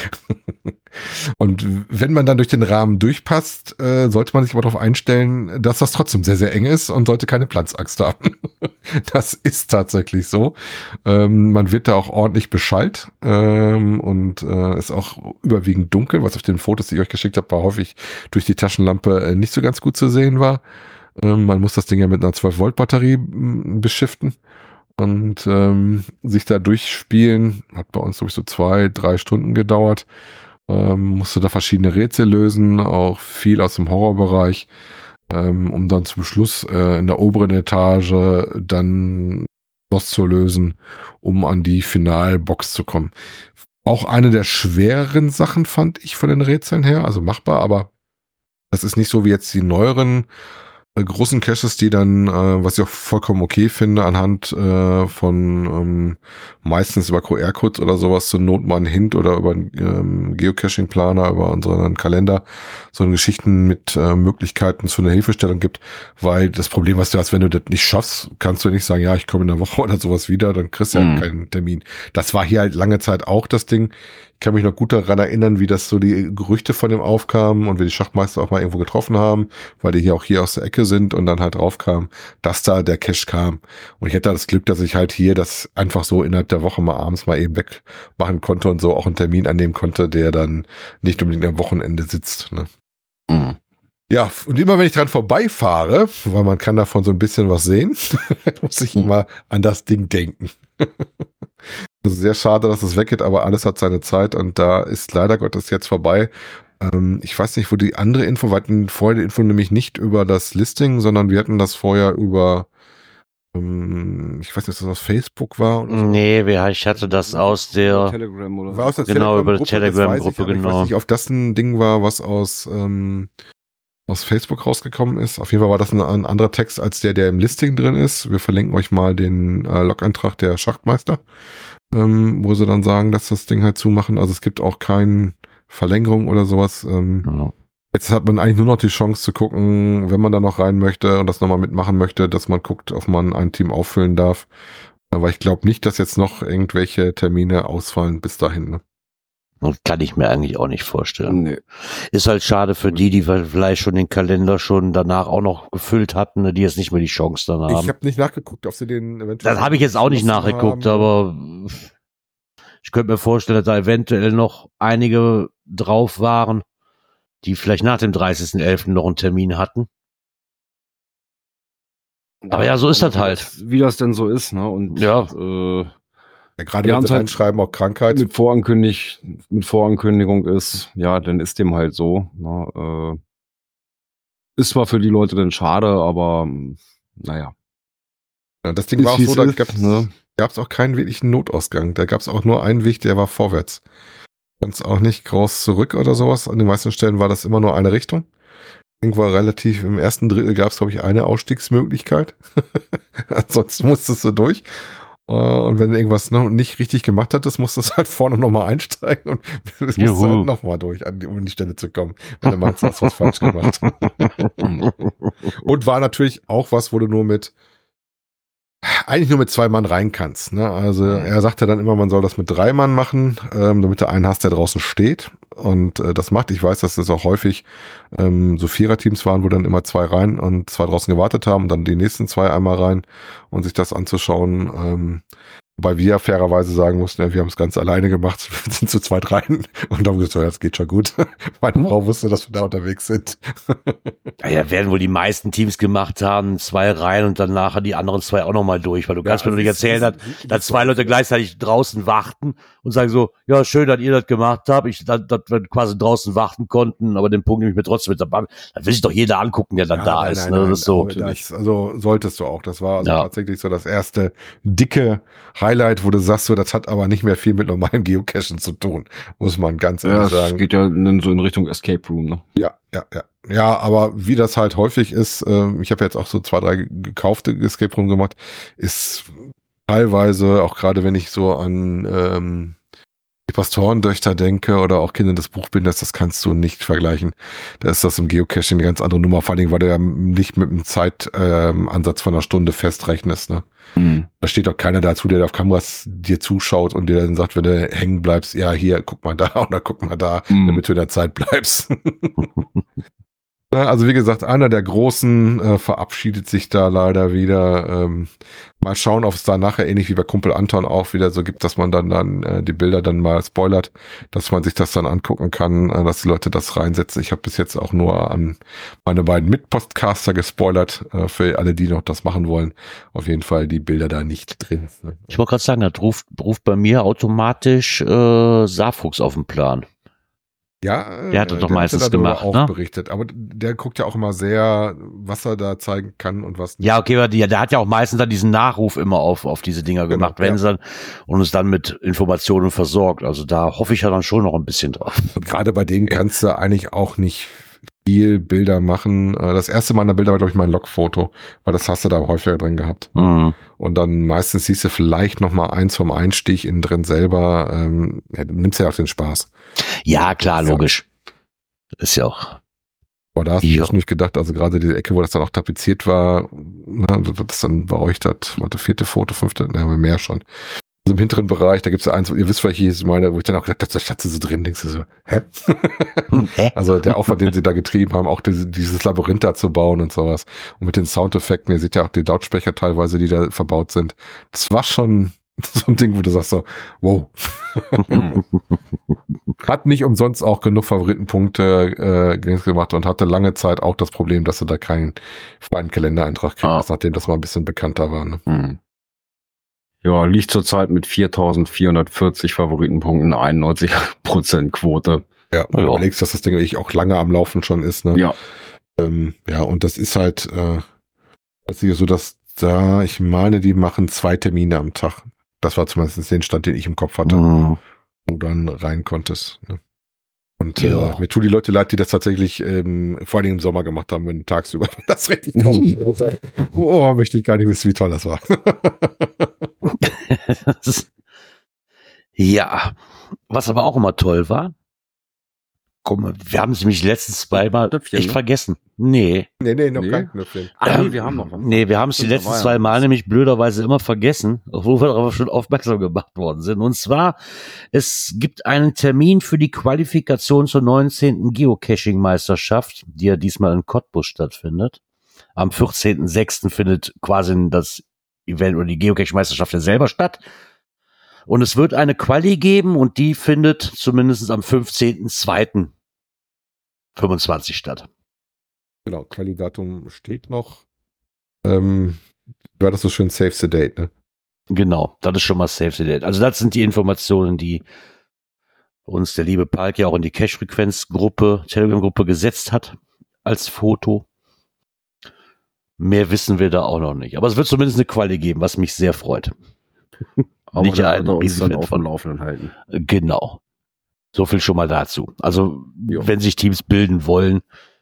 Und wenn man dann durch den Rahmen durchpasst, äh, sollte man sich aber darauf einstellen, dass das trotzdem sehr, sehr eng ist und sollte keine Platzangst haben. Das ist tatsächlich so. Ähm, man wird da auch ordentlich beschallt ähm, und äh, ist auch überwiegend dunkel, was auf den Fotos, die ich euch geschickt habe, war häufig durch die Taschenlampe äh, nicht so ganz gut zu sehen war. Ähm, man muss das Ding ja mit einer zwölf Volt Batterie m, beschiften und ähm, sich da durchspielen. Hat bei uns, glaube ich, so zwei, drei Stunden gedauert. Ähm, musste da verschiedene Rätsel lösen, auch viel aus dem Horrorbereich, ähm, um dann zum Schluss äh, in der oberen Etage dann Boss zu lösen, um an die Finalbox zu kommen. Auch eine der schwereren Sachen fand ich von den Rätseln her, also machbar, aber das ist nicht so wie jetzt die neueren äh, großen Caches, die dann, äh, was ich auch vollkommen okay finde, anhand äh, von ähm, meistens über Q R-Codes oder sowas zur Not mal einen Hint oder über einen ähm, Geocaching-Planer, über unseren Kalender, so eine Geschichten mit äh, Möglichkeiten zu einer Hilfestellung gibt, weil das Problem, was du hast, wenn du das nicht schaffst, kannst du nicht sagen, ja, ich komme in der Woche oder sowas wieder, dann kriegst du Mhm. ja keinen Termin. Das war hier halt lange Zeit auch das Ding. Ich kann mich noch gut daran erinnern, wie das so die Gerüchte von dem aufkamen und wir die Schachmeister auch mal irgendwo getroffen haben, weil die hier auch hier aus der Ecke sind und dann halt draufkam, dass da der Cache kam. Und ich hatte das Glück, dass ich halt hier das einfach so innerhalb der Woche mal abends mal eben wegmachen konnte und so auch einen Termin annehmen konnte, der dann nicht unbedingt am Wochenende sitzt. Ne? Mhm. Ja, und immer wenn ich dran vorbeifahre, weil man kann davon so ein bisschen was sehen, muss ich immer an das Ding denken. Das ist sehr schade, dass es weggeht, aber alles hat seine Zeit und da ist leider Gottes jetzt vorbei. Ähm, ich weiß nicht, wo die andere Info, wir hatten vorher die Info nämlich nicht über das Listing, sondern wir hatten das vorher über, ähm, ich weiß nicht, ob das aus Facebook war. Oder so. Nee, wir, ich hatte das aus der, Telegram oder War aus der Genau, über die Telegram-Gruppe, das weiß ich, Telegram-Gruppe, aber Ich genau. weiß nicht, ob das ein Ding war, was aus, ähm, aus Facebook rausgekommen ist. Auf jeden Fall war das ein, ein anderer Text als der, der im Listing drin ist. Wir verlinken euch mal den äh, Log-Eintrag der Schachtmeister, ähm, wo sie dann sagen, dass das Ding halt zumachen. Also es gibt auch keine Verlängerung oder sowas. Ähm, Ja. Jetzt hat man eigentlich nur noch die Chance zu gucken, wenn man da noch rein möchte und das nochmal mitmachen möchte, dass man guckt, ob man ein Team auffüllen darf. Aber ich glaube nicht, dass jetzt noch irgendwelche Termine ausfallen bis dahin. Ne? Das kann ich mir eigentlich auch nicht vorstellen. Nee. Ist halt schade für die, die vielleicht schon den Kalender schon danach auch noch gefüllt hatten, ne, die jetzt nicht mehr die Chance dann haben. Ich habe nicht nachgeguckt, ob sie den eventuell... Das habe ich jetzt auch nicht geschlossen nachgeguckt, haben. aber ich könnte mir vorstellen, dass da eventuell noch einige drauf waren, die vielleicht nach dem dreißigsten elften noch einen Termin hatten. Aber ja, so ist das wie halt. Das, wie das denn so ist, ne? Und Ja. äh, Ja, gerade Wir wenn haben's sie halt reinschreiben, auch Krankheit. mit, Vorankündig mit Vorankündigung ist, ja, dann ist dem halt so. Ne? Äh, ist zwar für die Leute dann schade, aber mh, naja. Ja, das Ding Ist, war auch wie's so, da ist, gab es ne? auch keinen wirklichen Notausgang. Da gab es auch nur einen Weg, der war vorwärts. Ganz auch nicht groß zurück oder sowas. An den meisten Stellen war das immer nur eine Richtung. Irgendwo relativ im ersten Drittel gab es, glaube ich, eine Ausstiegsmöglichkeit. Ansonsten musstest du durch. Äh, Und wenn du irgendwas noch nicht richtig gemacht hattest, musstest du halt vorne nochmal einsteigen und musst Juhu. halt nochmal durch, an die, um in die Stelle zu kommen, wenn du meinst, du hast was falsch gemacht. Und war natürlich auch was, wo du nur mit eigentlich nur mit zwei Mann rein kannst. Ne? Also er sagte dann immer, man soll das mit drei Mann machen, ähm, damit du einen hast, der draußen steht und äh, das macht. Ich weiß, dass das auch häufig ähm, so Viererteams waren, wo dann immer zwei rein und zwei draußen gewartet haben und dann die nächsten zwei einmal rein und sich das anzuschauen. Ähm, wobei wir fairerweise sagen mussten, ja, wir haben es ganz alleine gemacht, wir sind zu zweit rein und haben gesagt, ja, das geht schon gut. Meine Frau wusste, dass wir da unterwegs sind. Ja, ja, werden wohl die meisten Teams gemacht haben, zwei rein und dann nachher die anderen zwei auch nochmal durch, weil du kannst mir doch nicht erzählen, dass, dass zwei Leute gleichzeitig draußen warten und sagen so, ja, schön, dass ihr das gemacht habt, ich, dass, dass wir quasi draußen warten konnten, aber den Punkt nehme ich mir trotzdem mit dabei. Das will sich doch jeder angucken, der dann Ja, da nein, ist. nein, ne? nein, Das ist so. aber das, also solltest du auch. Das war also Ja. tatsächlich so das erste dicke Highlight, wo du sagst, so, das hat aber nicht mehr viel mit normalem Geocachen zu tun, muss man ganz Ja, ehrlich das sagen. geht ja in, so in Richtung Escape Room, ne? Ja, ja, ja. Ja, aber wie das halt häufig ist, äh, ich habe jetzt auch so zwei, drei gekaufte Escape Room gemacht, ist teilweise, auch gerade wenn ich so an ähm, die Pastorendöchter denke oder auch Kinder des Buchbinders, das kannst du nicht vergleichen. Da ist das im Geocaching eine ganz andere Nummer, vor allem, weil du ja nicht mit einem Zeitansatz ähm, von einer Stunde festrechnest. Ne? Mhm. Da steht doch keiner dazu, der auf Kameras dir zuschaut und dir dann sagt, wenn du hängen bleibst, ja, hier, guck mal da oder guck mal da, Mhm. damit du in der Zeit bleibst. Also wie gesagt, einer der Großen äh, verabschiedet sich da leider wieder. Ähm, mal schauen, ob es da nachher ähnlich wie bei Kumpel Anton auch wieder so gibt, dass man dann dann äh, die Bilder dann mal spoilert, dass man sich das dann angucken kann, äh, dass die Leute das reinsetzen. Ich habe bis jetzt auch nur an meine beiden Mitpodcaster gespoilert, äh, für alle, die noch das machen wollen. Auf jeden Fall die Bilder da nicht drin. Ne? Ich wollte gerade sagen, das ruft, ruft bei mir automatisch äh, Saarfuchs auf den Plan. Ja, Der hat das doch der meistens hatte darüber gemacht, auch ne? berichtet. Aber der guckt ja auch immer sehr, was er da zeigen kann und was nicht. Ja, okay, aber die, der hat ja auch meistens dann diesen Nachruf immer auf, auf diese Dinger Genau, gemacht, wenn ja. sie dann und uns dann mit Informationen versorgt. Also da hoffe ich ja dann schon noch ein bisschen drauf. Und gerade bei denen kannst du eigentlich auch nicht viel Bilder machen. Äh, Das erste Mal in der Bilder war, glaube ich, mein Logfoto, weil das hast du da häufiger drin gehabt. Mhm. Und dann meistens siehst du vielleicht noch mal eins vom Einstieg innen drin selber. Ähm, ja, du nimmst ja auch den Spaß. Ja, klar, Ja. logisch. Ist ja auch. Aber da hast Ja. du nicht gedacht, also gerade diese Ecke, wo das dann auch tapeziert war, na, das dann bei euch das, warte, vierte Foto, fünfte, ne, mehr schon. Also im hinteren Bereich, da gibt's ja eins, ihr wisst, welches ich meine, wo ich dann auch gedacht habe, das hat sie so drin, denkst du so, hä? Hä? Also der Aufwand, den sie da getrieben haben, auch diese, dieses Labyrinth da zu bauen und sowas. Und mit den Soundeffekten, ihr seht ja auch die Lautsprecher teilweise, die da verbaut sind. Das war schon so ein Ding, wo du sagst so, wow. Hat nicht umsonst auch genug Favoritenpunkte äh, gemacht und hatte lange Zeit auch das Problem, dass du da keinen freien Kalendereintrag kriegst, Ah. nachdem das mal ein bisschen bekannter war. Ne? Mhm. Ja, liegt zurzeit mit viertausendvierhundertvierzig Favoritenpunkten, einundneunzig Prozent Quote. Ja, wenn du Ja. überlegst, dass das Ding eigentlich auch lange am Laufen schon ist. Ne? Ja. Ähm, ja, und das ist halt äh, das ist so, dass da, ich meine, die machen zwei Termine am Tag. Das war zumindest den Stand, den ich im Kopf hatte, Mhm. wo du dann rein konntest. Ne? Und Ja. äh, mir tun die Leute leid, die das tatsächlich ähm, vor allem im Sommer gemacht haben, wenn tagsüber das richtig toll. Oh, möchte ich gar nicht wissen, wie toll das war. Das ist- ja, was aber auch immer toll war, guck mal, wir haben es nämlich letztens zweimal Knöpfchen, echt ne? vergessen. Nee. nee, nee, noch Nee. kein Knöpfchen. Ah, Ähm, nee, wir haben noch was. Nee, wir haben es die Stimmt, da letzten war ja zwei noch Mal was. nämlich blöderweise immer vergessen, obwohl wir darauf schon aufmerksam gemacht worden sind. Und zwar, es gibt einen Termin für die Qualifikation zur neunzehnten Geocaching-Meisterschaft, die ja diesmal in Cottbus stattfindet. Am vierzehnten sechsten findet quasi das Event oder die Geocaching-Meisterschaft ja selber statt. Und es wird eine Quali geben und die findet zumindest am fünfzehnten zweiten fünfundzwanzig statt. Genau, Quali-Datum steht noch. Ähm, war das so schön Save the Date, ne? Genau, das ist schon mal Save the Date. Also das sind die Informationen, die uns der liebe Palk ja auch in die Cache-Frequenz-Gruppe, Telegram-Gruppe gesetzt hat als Foto. Mehr wissen wir da auch noch nicht. Aber es wird zumindest eine Quali geben, was mich sehr freut. Aber Nicht da ein wird er uns dann Riesenfan auf dem von. Laufenden halten. Genau. So viel schon mal dazu. Also, Jo. wenn sich Teams bilden wollen,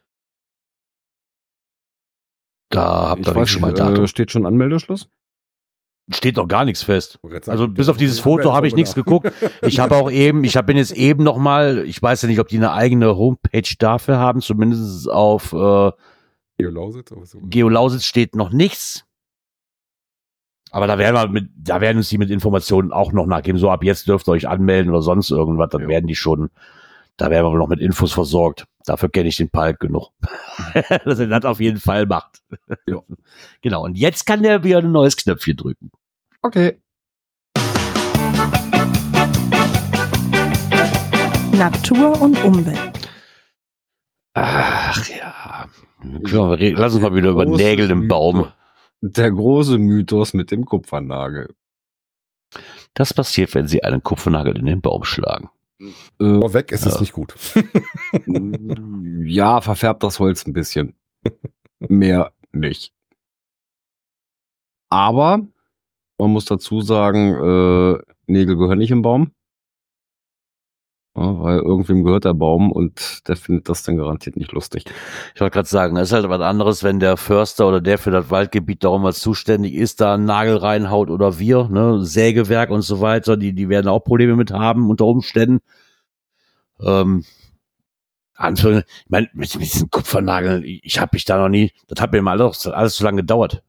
da habt Ich ihr weiß schon mal nicht, Datum. äh, steht schon Anmeldeschluss? Steht noch gar nichts fest. Ich wollte gerade Also sagen, bis auf dieses Foto habe ich nichts geguckt. Ich habe auch eben, ich hab- bin jetzt eben noch mal, ich weiß ja nicht, ob die eine eigene Homepage dafür haben, zumindest auf äh, Geolausitz oder so. Geolausitz steht noch nichts. Aber da werden wir mit, da werden uns die mit Informationen auch noch nachgeben. So ab jetzt dürft ihr euch anmelden oder sonst irgendwas, dann Ja. werden die schon, da werden wir wohl noch mit Infos versorgt. Dafür kenne ich den Palk genug. Dass er das auf jeden Fall macht. Ja. Genau. Und jetzt kann der wieder ein neues Knöpfchen drücken. Okay. Natur und Umwelt. Ach ja. Ja, lass uns mal wieder über Großes Nägel im Mythos. Baum. Der große Mythos mit dem Kupfernagel. Das passiert, wenn Sie einen Kupfernagel in den Baum schlagen. Äh, Vorweg ist es Ja. nicht gut. ja, verfärbt das Holz ein bisschen. Mehr nicht. Aber Man muss dazu sagen, äh, Nägel gehören nicht im Baum. Ja, weil irgendwem gehört der Baum und der findet das dann garantiert nicht lustig. Ich wollte gerade sagen, es ist halt was anderes, wenn der Förster oder der für das Waldgebiet darum was zuständig ist, da einen Nagel reinhaut oder wir, ne, Sägewerk und so weiter, die, die werden auch Probleme mit haben unter Umständen. Ähm, Anführung, ich meine, mit, mit diesen Kupfernageln, ich habe mich da noch nie, das hat mir immer alles, alles zu lange gedauert.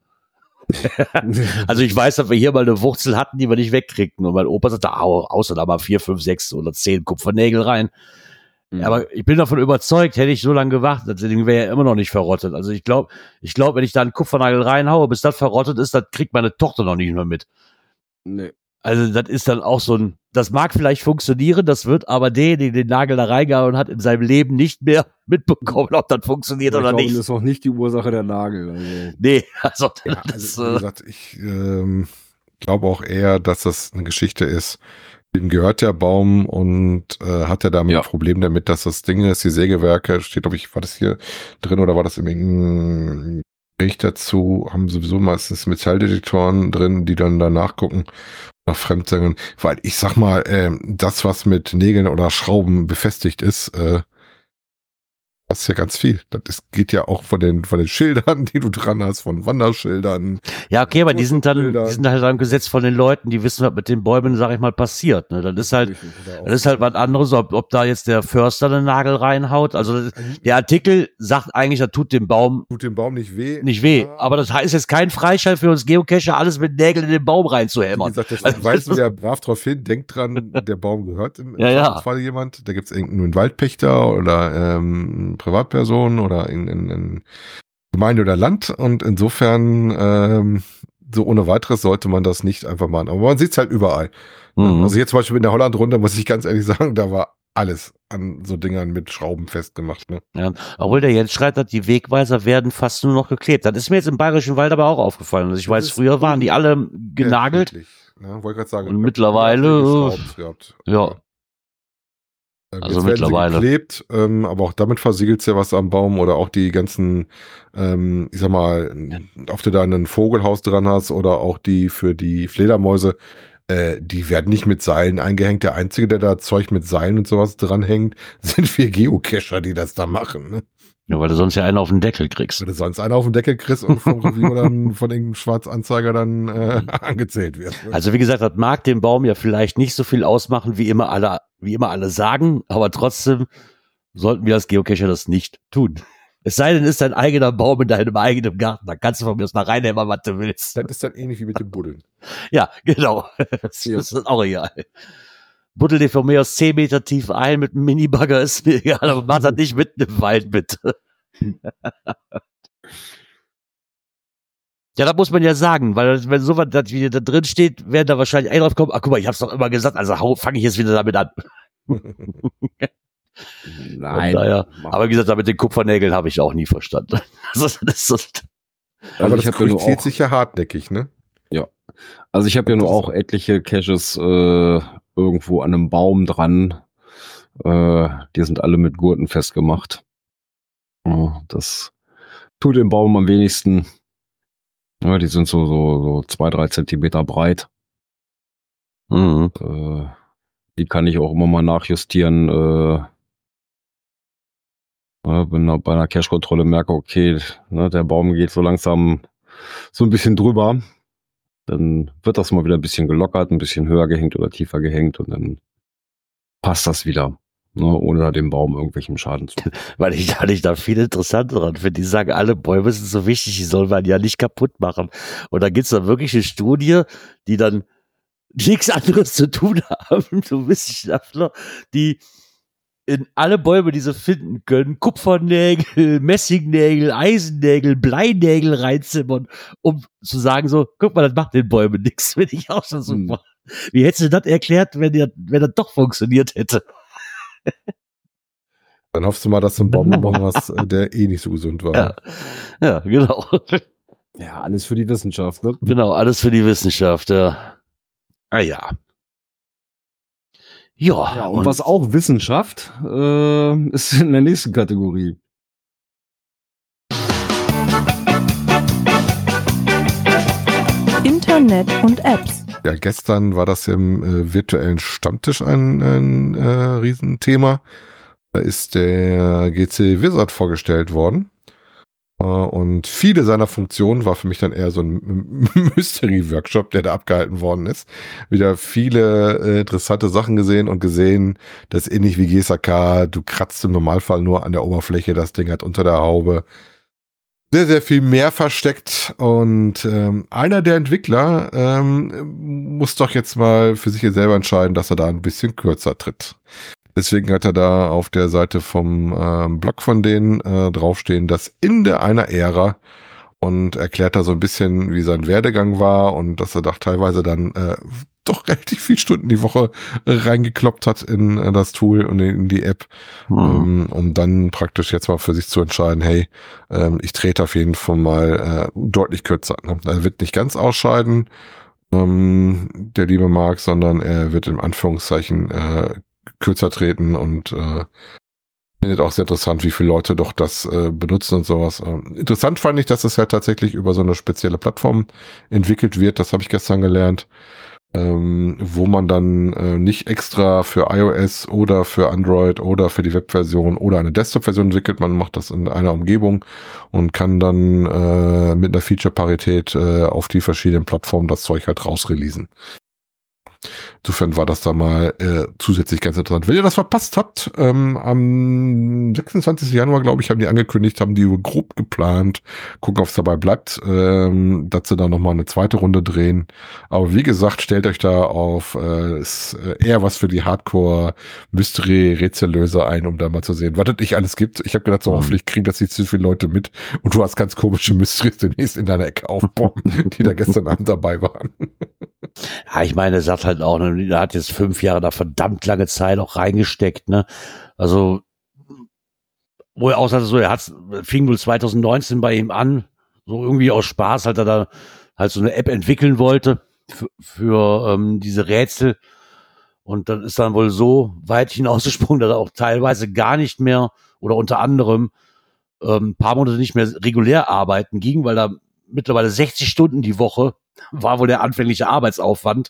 Also ich weiß, dass wir hier mal eine Wurzel hatten, die wir nicht wegkriegten. Und mein Opa sagte, au, außer da mal vier, fünf, sechs oder zehn Kupfernägel rein. Mhm. Aber ich bin davon überzeugt, hätte ich so lange gewartet, das Ding wäre ja immer noch nicht verrottet. Also ich glaube, ich glaube, wenn ich da einen Kupfernagel reinhaue, bis das verrottet ist, das kriegt meine Tochter noch nicht mehr mit. Nee. Also das ist dann auch so ein, das mag vielleicht funktionieren, das wird aber der, der den Nagel da reingehauen hat, in seinem Leben nicht mehr mitbekommen, ob das funktioniert ich oder glaube, nicht. Das ist auch nicht die Ursache der Nagel. Also. Nee, also, Ja, das, also wie gesagt, ich ähm, glaube auch eher, dass das eine Geschichte ist, dem gehört der Baum und äh, hat er damit Ja. ein Problem damit, dass das Ding ist, die Sägewerke, steht, glaube ich, war das hier drin oder war das im irgendeinem Bericht dazu, haben sowieso meistens Metalldetektoren drin, die dann da nachgucken nach Fremdsängern, weil ich sag mal, äh, das, was mit Nägeln oder Schrauben befestigt ist, äh, das ist ja ganz viel. Das ist, geht ja auch von den, von den Schildern, die du dran hast, von Wanderschildern. ja, okay, aber die sind dann, Bilder. die sind halt dann gesetzt von den Leuten, die wissen, was mit den Bäumen, sag ich mal, passiert. Ne? Das ist halt, das ist halt was anderes, ob, ob da jetzt der Förster den Nagel reinhaut. Also der Artikel sagt eigentlich, das tut dem Baum Tut dem Baum nicht weh. nicht weh. Ja. Aber das heißt jetzt kein Freischein für uns Geocacher, alles mit Nägeln in den Baum Wie reinzuhämmern. gesagt, das Also, weist wieder brav drauf hin, denkt dran, der Baum gehört im, im Ja, ja. Fall jemand. Da gibt es irgendeinen Waldpächter oder ähm, Privatperson oder in, in, in Gemeinde oder Land. Und insofern, ähm, so ohne weiteres sollte man das nicht einfach machen. Aber man sieht es halt überall. Mhm. Also jetzt zum Beispiel in der Holland-Runde, muss ich ganz ehrlich sagen, da war alles an so Dingern mit Schrauben festgemacht. Ne? Ja, obwohl der Jens schreibt, dass die Wegweiser werden fast nur noch geklebt. Das ist mir jetzt im Bayerischen Wald aber auch aufgefallen. Also ich Das weiß, ist früher waren die alle genagelt. Ja, ne? Wollte gerade sagen. Und mittlerweile, Schrauben gehabt. Ja. Ähm, Also jetzt werden mittlerweile. sie geklebt, ähm, aber auch damit versiegelt ja was am Baum oder auch die ganzen, ähm, ich sag mal, ob du da ein Vogelhaus dran hast oder auch die für die Fledermäuse, äh, die werden nicht mit Seilen eingehängt. Der Einzige, der da Zeug mit Seilen und sowas dranhängt, sind wir Geocacher, die das da machen. Ne? Ja, weil du sonst ja einen auf den Deckel kriegst. Wenn du sonst einer auf den Deckel kriegst und vom Review dann von irgendeinem Schwarzanzeiger dann äh, angezählt wird. Ne? Also wie gesagt, das mag dem Baum ja vielleicht nicht so viel ausmachen, wie immer alle, wie immer alle sagen, aber trotzdem sollten wir als Geocacher das nicht tun. Es sei denn, es ist dein eigener Baum in deinem eigenen Garten. Da kannst du von mir aus mal reinhämmern, was du willst. Das ist dann ähnlich wie mit dem Buddeln. Ja, genau. Das Ja. ist auch egal. Buddel dir von mir aus zehn Meter tief ein mit einem Minibagger, ist mir egal, aber mach das nicht mitten im Wald, bitte. Ja, da muss man ja sagen, weil wenn sowas das wie da drin steht, werden da wahrscheinlich ein drauf kommen, ach guck mal, ich hab's doch immer gesagt, also fange ich jetzt wieder damit an. Nein. Von daher, aber wie gesagt, da mit den Kupfernägeln habe ich auch nie verstanden. Also, das ist, Also Aber ich das habe ja nur zieht auch, sich ja hartnäckig, ne? also ich habe ja nur auch etliche Caches äh, irgendwo an einem Baum dran. Äh, die sind alle mit Gurten festgemacht. Ja, das tut dem Baum am wenigsten. Ja, die sind so so so zwei drei Zentimeter breit. mhm. Äh, die kann ich auch immer mal nachjustieren. Äh, ja, wenn ich bei einer Cache-Kontrolle merke, okay, ne, der Baum geht so langsam so ein bisschen drüber, dann wird das mal wieder ein bisschen gelockert, ein bisschen höher gehängt oder tiefer gehängt und dann passt das wieder, ne, ohne da dem Baum irgendwelchen Schaden zu. Weil ich, weil ich da viel interessanter dran finde. Die sagen, alle Bäume sind so wichtig, die soll man ja nicht kaputt machen. Und da gibt's da wirklich eine Studie, die dann nichts anderes zu tun haben, so Wissenschaftler, die in alle Bäume, die sie finden können, Kupfernägel, Messingnägel, Eisennägel, Bleinägel reinzimmern, um zu sagen so, guck mal, das macht den Bäumen nichts, finde ich auch schon super. Hm. Wie hättest du das erklärt, wenn der, wenn das doch funktioniert hätte? Dann hoffst du mal, dass du einen Baum gebaut hast, der eh nicht so gesund war. Ja, ja, genau. Ja, alles für die Wissenschaft, ne? Genau, alles für die Wissenschaft, ja. Ah ja. Ja, Ja, und was auch Wissenschaft äh, ist in der nächsten Kategorie. Inter Internet und Apps. Ja, gestern war das im äh, virtuellen Stammtisch ein, ein äh, Riesenthema. Da ist der G C Wizard vorgestellt worden. Äh, und viele seiner Funktionen war für mich dann eher so ein Mystery-Workshop, der da abgehalten worden ist. Wieder viele äh, interessante Sachen gesehen und gesehen, das ist ähnlich wie G S A K. Du kratzt im Normalfall nur an der Oberfläche, das Ding hat unter der Haube sehr, sehr viel mehr versteckt und ähm, einer der Entwickler ähm, muss doch jetzt mal für sich selber entscheiden, dass er da ein bisschen kürzer tritt. Deswegen hat er da auf der Seite vom ähm, Blog von denen äh, draufstehen, das Ende einer Ära und erklärt da so ein bisschen, wie sein Werdegang war und dass er doch teilweise dann äh, doch relativ viel Stunden die Woche reingekloppt hat in äh, das Tool und in die App, mhm. ähm, um dann praktisch jetzt mal für sich zu entscheiden, hey, ähm, ich trete auf jeden Fall mal äh, deutlich kürzer. Ne? Er wird nicht ganz ausscheiden, ähm, der liebe Marc, sondern er wird in Anführungszeichen äh, kürzer treten und äh, findet auch sehr interessant, wie viele Leute doch das äh, benutzen und sowas. Ähm, interessant fand ich, dass es ja tatsächlich über so eine spezielle Plattform entwickelt wird, das habe ich gestern gelernt. Ähm, wo man dann äh, nicht extra für iOS oder für Android oder für die Webversion oder eine Desktop-Version entwickelt, man macht das in einer Umgebung und kann dann äh, mit einer Feature-Parität äh, auf die verschiedenen Plattformen das Zeug halt rausreleasen. Insofern war das da mal äh, zusätzlich ganz interessant. Wenn ihr das verpasst habt, ähm, am sechsundzwanzigsten Januar, glaube ich, haben die angekündigt, haben die grob geplant, gucken, ob es dabei bleibt, ähm, dass sie da nochmal eine zweite Runde drehen. Aber wie gesagt, stellt euch da auf äh, ist eher was für die Hardcore-Mystery-Rätsellöser ein, um da mal zu sehen, was es nicht alles gibt. Ich habe gedacht, so hoffentlich kriegen das nicht zu viele Leute mit und du hast ganz komische Mysteries demnächst in deiner Ecke aufbauen, die da gestern Abend dabei waren. Ja, ich meine, er sagt halt auch, ne, er hat jetzt fünf Jahre da verdammt lange Zeit auch reingesteckt, ne? Also, wo er auch sagte, so, er hat, fing wohl zwanzig neunzehn bei ihm an, so irgendwie aus Spaß, halt er da halt so eine App entwickeln wollte für, für ähm, diese Rätsel. Und dann ist dann wohl so weit hinausgesprungen, dass er auch teilweise gar nicht mehr oder unter anderem ähm, ein paar Monate nicht mehr regulär arbeiten ging, weil da mittlerweile sechzig Stunden die Woche war wohl der anfängliche Arbeitsaufwand,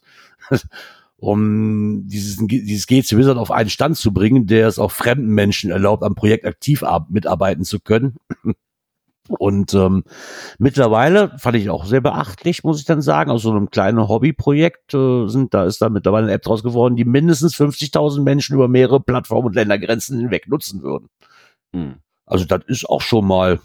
um dieses, dieses G C Wizard auf einen Stand zu bringen, der es auch fremden Menschen erlaubt, am Projekt aktiv mitarbeiten zu können. Und ähm, mittlerweile fand ich auch sehr beachtlich, muss ich dann sagen, aus so einem kleinen Hobbyprojekt äh, sind, da ist da mittlerweile eine App draus geworden, die mindestens fünfzigtausend Menschen über mehrere Plattformen und Ländergrenzen hinweg nutzen würden. Hm. Also das ist auch schon mal.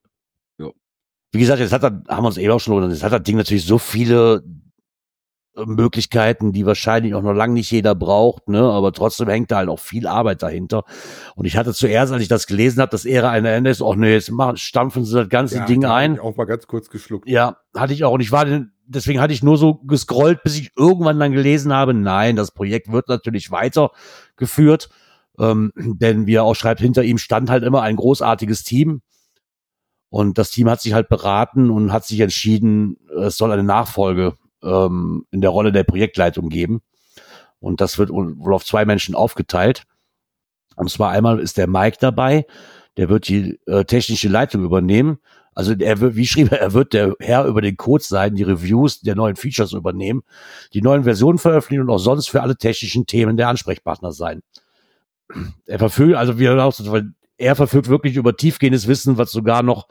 Wie gesagt, jetzt hat er, haben wir uns eben auch schon, jetzt hat das Ding natürlich so viele Möglichkeiten, die wahrscheinlich auch noch lange nicht jeder braucht, ne, aber trotzdem hängt da halt auch viel Arbeit dahinter. Und ich hatte zuerst, als ich das gelesen habe, das Ära eine Ende ist, ach nee, jetzt machen, stampfen sie das ganze ja, Ding da ein. Ich auch mal ganz kurz geschluckt. Ja, hatte ich auch. Und ich war, deswegen hatte ich nur so gescrollt, bis ich irgendwann dann gelesen habe, nein, das Projekt wird natürlich weitergeführt, ähm, denn wie er auch schreibt, hinter ihm stand halt immer ein großartiges Team. Und das Team hat sich halt beraten und hat sich entschieden, es soll eine Nachfolge ähm, in der Rolle der Projektleitung geben. Und das wird wohl auf zwei Menschen aufgeteilt. Und zwar einmal ist der Mike dabei, der wird die äh, technische Leitung übernehmen. Also er wird, wie schrieb er, er wird der Herr über den Code sein, die Reviews der neuen Features übernehmen, die neuen Versionen veröffentlichen und auch sonst für alle technischen Themen der Ansprechpartner sein. Er verfügt, also wie er auch so, er verfügt wirklich über tiefgehendes Wissen, was sogar noch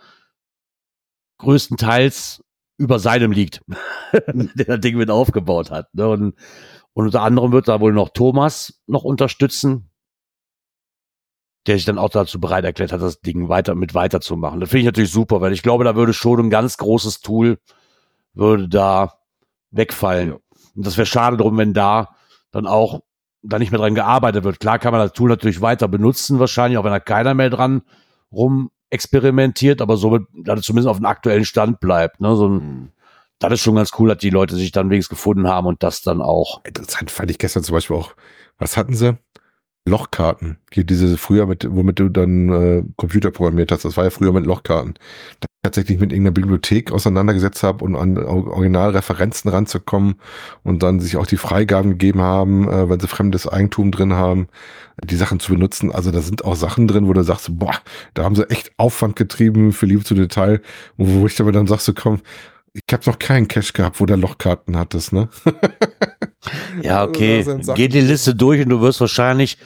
größtenteils über seinem liegt, der das Ding mit aufgebaut hat. Ne? Und, und unter anderem wird da wohl noch Thomas noch unterstützen, der sich dann auch dazu bereit erklärt hat, das Ding weiter mit weiterzumachen. Das finde ich natürlich super, weil ich glaube, da würde schon ein ganz großes Tool würde da wegfallen. Ja. Und das wäre schade drum, wenn da dann auch da nicht mehr dran gearbeitet wird. Klar kann man das Tool natürlich weiter benutzen, wahrscheinlich, auch wenn da keiner mehr dran rum experimentiert, aber somit, dass es zumindest auf dem aktuellen Stand bleibt. Ne? So ein, mhm. Das ist schon ganz cool, dass die Leute sich dann wenigstens gefunden haben und das dann auch. Interessant fand ich gestern zum Beispiel auch, was hatten sie? Lochkarten. Diese früher mit, womit du dann äh, Computer programmiert hast, das war ja früher mit Lochkarten. Da ich tatsächlich mit irgendeiner Bibliothek auseinandergesetzt habe und an Originalreferenzen ranzukommen und dann sich auch die Freigaben gegeben haben, äh, wenn sie fremdes Eigentum drin haben, die Sachen zu benutzen. Also da sind auch Sachen drin, wo du sagst, boah, da haben sie echt Aufwand getrieben für Liebe zu Detail, wo ich aber dann sagst, so komm, Ich habe noch keinen Cache gehabt, wo der Lochkarten hattest, ne? Ja, okay. Also, da sind Sachen- Geh die Liste durch und du wirst wahrscheinlich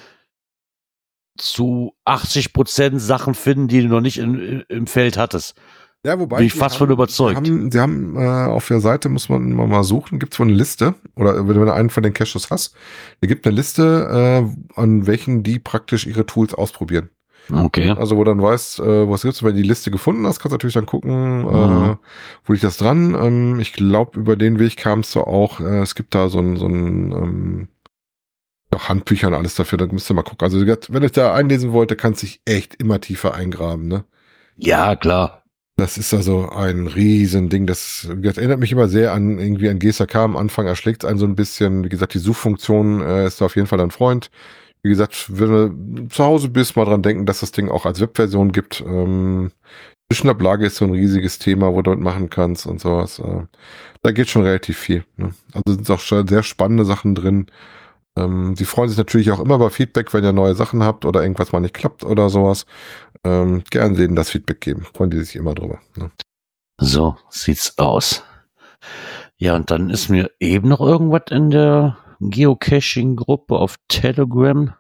zu achtzig Prozent Sachen finden, die du noch nicht in, im Feld hattest. Ja, wobei Bin ich die fast haben, von überzeugt. Sie haben, sie haben äh, auf der Seite, muss man mal, mal suchen, gibt es wohl eine Liste, oder wenn du einen von den Caches hast, da gibt eine Liste, äh, an welchen die praktisch ihre Tools ausprobieren. Okay. Also wo dann weißt, äh, was gibt's, wenn du die Liste gefunden hast, kannst du natürlich dann gucken, Mhm. äh, wo liegt das dran. Ähm, ich glaube, über den Weg kamst du auch, äh, es gibt da so ein, so ein ähm, auch Handbücher und alles dafür, da müsst ihr mal gucken. Also wenn ich da einlesen wollte, kannst du dich echt immer tiefer eingraben, ne? Ja, klar. Das ist also ein Riesending. Das, das erinnert mich immer sehr an irgendwie an G S A K am Anfang, erschlägt es einen so ein bisschen. Wie gesagt, die Suchfunktion äh, ist da auf jeden Fall ein Freund. Wie gesagt, wenn du zu Hause bist, mal dran denken, dass das Ding auch als Webversion gibt. Ähm, Zwischenablage ist so ein riesiges Thema, wo du dort machen kannst und sowas. Äh, da geht schon relativ viel. Ne? Also sind auch schon sehr spannende Sachen drin. Ähm, sie freuen sich natürlich auch immer über Feedback, wenn ihr neue Sachen habt oder irgendwas mal nicht klappt oder sowas. Ähm, gern denen das Feedback geben. Freuen die sich immer drüber. Ne? So sieht's aus. Ja, und dann ist mir eben noch irgendwas in der Geocaching-Gruppe auf Telegram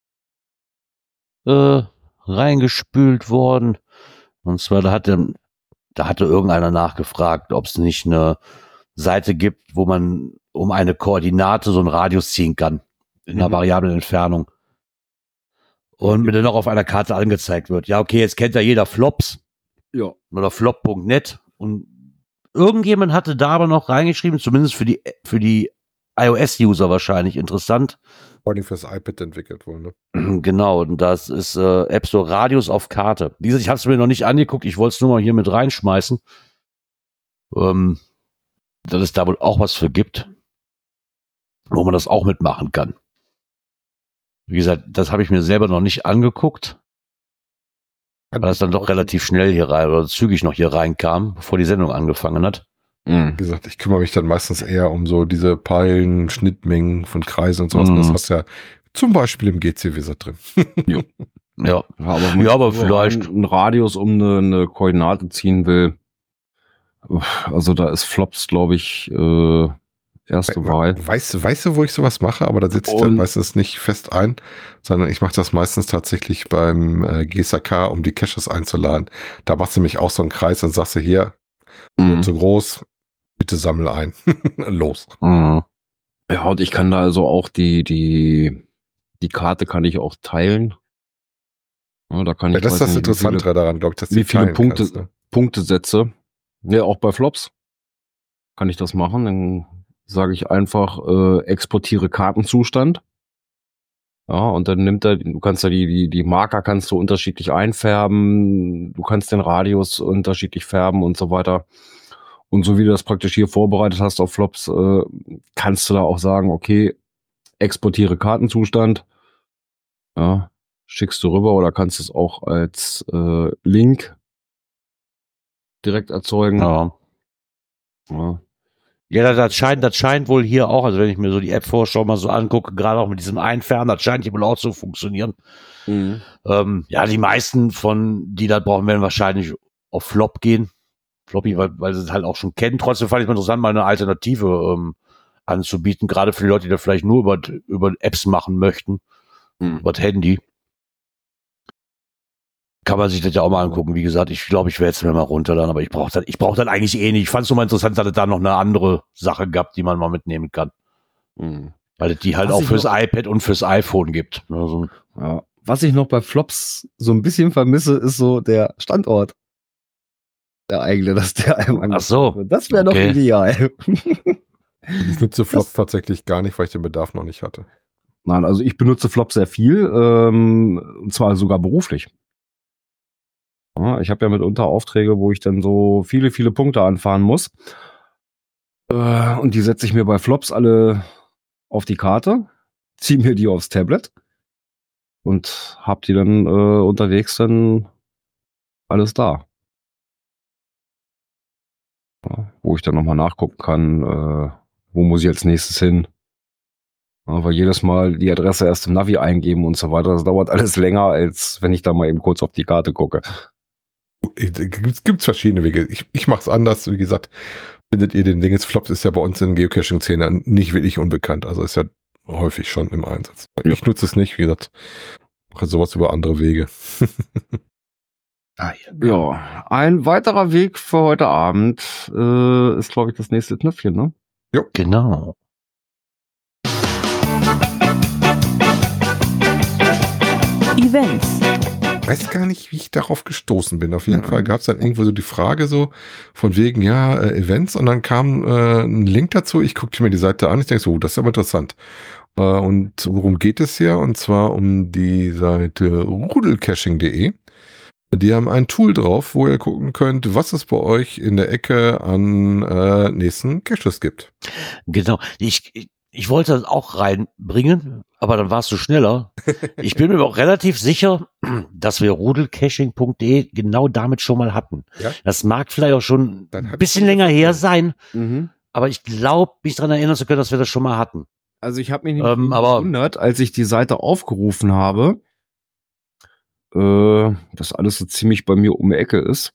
äh, reingespült worden. Und zwar, da hatte, da hatte irgendeiner nachgefragt, ob es nicht eine Seite gibt, wo man um eine Koordinate so einen Radius ziehen kann. In einer Mhm. variablen Entfernung. Und mir dann auch auf einer Karte angezeigt wird. Ja, okay, jetzt kennt ja jeder Flops. Ja. Oder flop punkt net. Und irgendjemand hatte da aber noch reingeschrieben, zumindest für die, für die iOS-User wahrscheinlich interessant. Vor allem fürs iPad entwickelt wohl, ne? Genau, und das ist äh, App Store Radius auf Karte. Wie gesagt, ich habe es mir noch nicht angeguckt, ich wollte es nur mal hier mit reinschmeißen. Ähm, dass es da wohl auch was für gibt, wo man das auch mitmachen kann. Wie gesagt, das habe ich mir selber noch nicht angeguckt, weil das dann doch relativ schnell hier rein oder zügig noch hier reinkam, bevor die Sendung angefangen hat. Mhm. Wie gesagt, ich kümmere mich dann meistens eher um so diese Peilen, Schnittmengen von Kreisen und sowas. Mhm. Und das hast du ja zum Beispiel im G C-Wizard drin. Ja, Ja, aber, Ja, aber wenn vielleicht- ein Radius um eine, eine Koordinate ziehen will. Also da ist Flops, glaube ich, äh, erste Wahl. Weißt, weißt du, wo ich sowas mache? Aber da sitze ich dann Und- meistens nicht fest ein, sondern ich mache das meistens tatsächlich beim äh, G S A K, um die Caches einzuladen. Da machst du nämlich auch so einen Kreis und sagst du hier, Mhm. so groß, bitte sammel ein. Los. Mhm. Ja, und ich kann da also auch die, die, die Karte kann ich auch teilen. Ja, da kann ich Ja, das ist weiß das nicht, wie viele- Interessantere daran, glaube ich, dass du wie die viele teilen Punkte- kannst, ne? Punktesätze. Ja, auch bei Flops kann ich das machen. Dann sage ich einfach, äh, exportiere Kartenzustand. Ja, und dann nimmt er, du kannst ja die, die, die Marker kannst du unterschiedlich einfärben, du kannst den Radius unterschiedlich färben und so weiter. Und so wie du das praktisch hier vorbereitet hast auf Flops, äh, kannst du da auch sagen, okay, exportiere Kartenzustand. Ja, schickst du rüber oder kannst es auch als äh, Link direkt erzeugen. Ja. Ja. Ja, das, das scheint, das scheint wohl hier auch, also wenn ich mir so die App-Vorschau mal so angucke, gerade auch mit diesem Einfärben, das scheint hier wohl auch zu funktionieren. Mhm. Ähm, ja, die meisten von, die das brauchen, werden wahrscheinlich auf Flop gehen. Floppy, weil, weil sie es halt auch schon kennen. Trotzdem fand ich es interessant, mal eine Alternative ähm, anzubieten, gerade für die Leute, die das vielleicht nur über, über Apps machen möchten, Mhm. über das Handy. Kann man sich das ja auch mal angucken. Wie gesagt, ich glaube, ich werde es mir mal runterladen, aber ich brauche das, ich brauche das eigentlich eh nicht. Ich fand es nur mal interessant, dass es da noch eine andere Sache gab, die man mal mitnehmen kann. Mhm. Weil es die halt Was auch ich fürs noch- iPad und fürs iPhone gibt. Also, Ja. Was ich noch bei Flops so ein bisschen vermisse, ist so der Standort. Der eigene, dass der einem ach so. wird. Das wäre Okay. doch ideal. Ich nutze Flop tatsächlich gar nicht, weil ich den Bedarf noch nicht hatte. Nein, also ich benutze Flop sehr viel, ähm, und zwar sogar beruflich. Ja, ich habe ja mitunter Aufträge, wo ich dann so viele, viele Punkte anfahren muss. Äh, und die setze ich mir bei Flops alle auf die Karte, ziehe mir die aufs Tablet und hab die dann äh, unterwegs dann alles da. Ja, wo ich dann nochmal nachgucken kann, äh, wo muss ich als nächstes hin. Ja, weil jedes Mal die Adresse erst im Navi eingeben und so weiter, das dauert alles länger, als wenn ich da mal eben kurz auf die Karte gucke. Es gibt verschiedene Wege. Ich, ich mache es anders. Wie gesagt, findet ihr den Dingens? Flops ist ja bei uns in Geocaching-Szene nicht wirklich unbekannt. Also ist ja häufig schon im Einsatz. Ich nutze es nicht, wie gesagt, mache sowas über andere Wege. Ah, Ja, ein weiterer Weg für heute Abend äh, ist, glaube ich, das nächste Knöpfchen, ne? Genau. Events. Ich weiß gar nicht, wie ich darauf gestoßen bin. Auf jeden Ja. Fall gab es dann irgendwo so die Frage so von wegen, ja, äh, Events, und dann kam äh, ein Link dazu. Ich guckte mir die Seite an, ich denke so, oh, das ist aber interessant. Äh, und worum geht es hier? Und zwar um die Seite rudelcaching punkt de. Die haben ein Tool drauf, wo ihr gucken könnt, was es bei euch in der Ecke an äh, nächsten Caches gibt. Genau. Ich, ich, ich wollte das auch reinbringen, aber dann warst du schneller. Ich bin mir auch relativ sicher, dass wir rudelcaching punkt de genau damit schon mal hatten. Ja? Das mag vielleicht auch schon Dann hab ein ich bisschen schon länger das her Gefühl. sein, Mhm. aber ich glaube, mich daran erinnern zu können, dass wir das schon mal hatten. Also ich habe mich Ähm, nämlich aber- gewundert, als ich die Seite aufgerufen habe, äh, dass alles so ziemlich bei mir um die Ecke ist.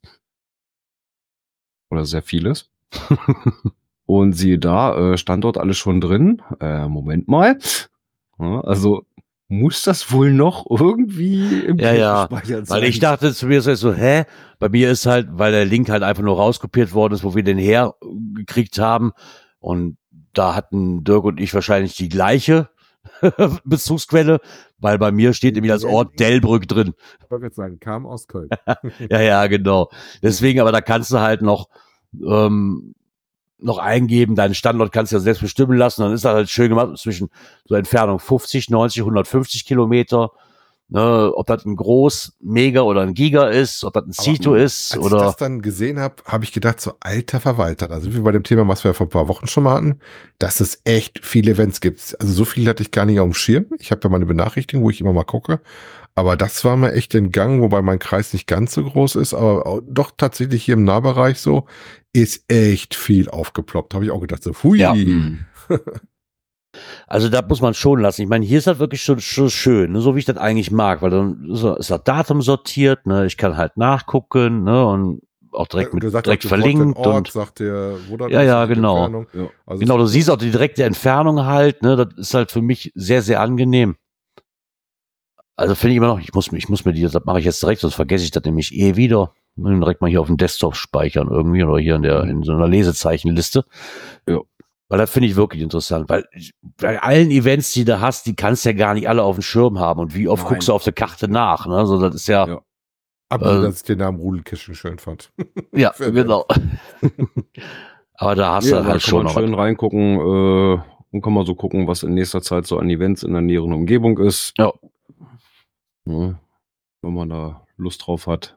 Oder sehr vieles. Und siehe da, äh, stand dort alles schon drin. Äh, Moment mal. Ja, also muss das wohl noch irgendwie im Ja, ja, gespeichert Weil ich dachte zu mir so, hä? Bei mir ist halt, weil der Link halt einfach nur rauskopiert worden ist, wo wir den hergekriegt haben. Und da hatten Dirk und ich wahrscheinlich die gleiche Bezugsquelle, weil bei mir steht nämlich als Ort Delbrück drin. Ich wollte jetzt sagen, kam aus Köln. Ja, ja, genau. Deswegen, aber da kannst du halt noch ähm, noch eingeben, deinen Standort kannst du ja selbst bestimmen lassen, dann ist das halt schön gemacht zwischen so Entfernung fünfzig, neunzig, hundertfünfzig Kilometer, ne, ob das ein Groß, Mega oder ein Giga ist, ob das ein Cito ist Als ich oder das dann gesehen habe, habe ich gedacht, so alter Verwalter, also wie bei dem Thema, was wir vor ein paar Wochen schon mal hatten, dass es echt viele Events gibt. Also so viel hatte ich gar nicht auf dem Schirm. Ich habe ja meine Benachrichtigung, wo ich immer mal gucke. Aber das war mir echt in Gang, wobei mein Kreis nicht ganz so groß ist, aber auch, doch tatsächlich hier im Nahbereich so, ist echt viel aufgeploppt. Habe ich auch gedacht, so, hui. Ja. Mhm. also da muss man schon lassen. Ich meine, hier ist das wirklich schon, schon schön, ne, so wie ich das eigentlich mag, weil dann ist das ist das Datum sortiert, ne, ich kann halt nachgucken, ne, und auch direkt mit Du sagst direkt auch sofort den verlinkt Ort, und sagt dir, wo das Ja, ist, ja, die genau. Entfernung. Ja. Also genau, du es- siehst auch die direkte Entfernung halt, ne, das ist halt für mich sehr, sehr angenehm. Also finde ich immer noch, ich muss, mir- ich muss mir die, das mache ich jetzt direkt, sonst vergesse ich das nämlich eh wieder. Muss ich direkt mal hier auf dem Desktop speichern irgendwie oder hier in der, in so einer Lesezeichenliste. Ja. Weil das finde ich wirklich interessant, weil ich- bei allen Events, die du hast, die kannst du ja gar nicht alle auf dem Schirm haben und wie oft Nein. guckst du auf der Karte nach, ne, also das ist ja, Ja. Abgesehen, äh, dass ich den Namen Rudelkischen schön fand. ja, Für genau. Aber da hast Ja, du da halt kann schon man noch schön reingucken äh, und kann mal so gucken, was in nächster Zeit so an Events in der näheren Umgebung ist. Ja. Ja, wenn man da Lust drauf hat.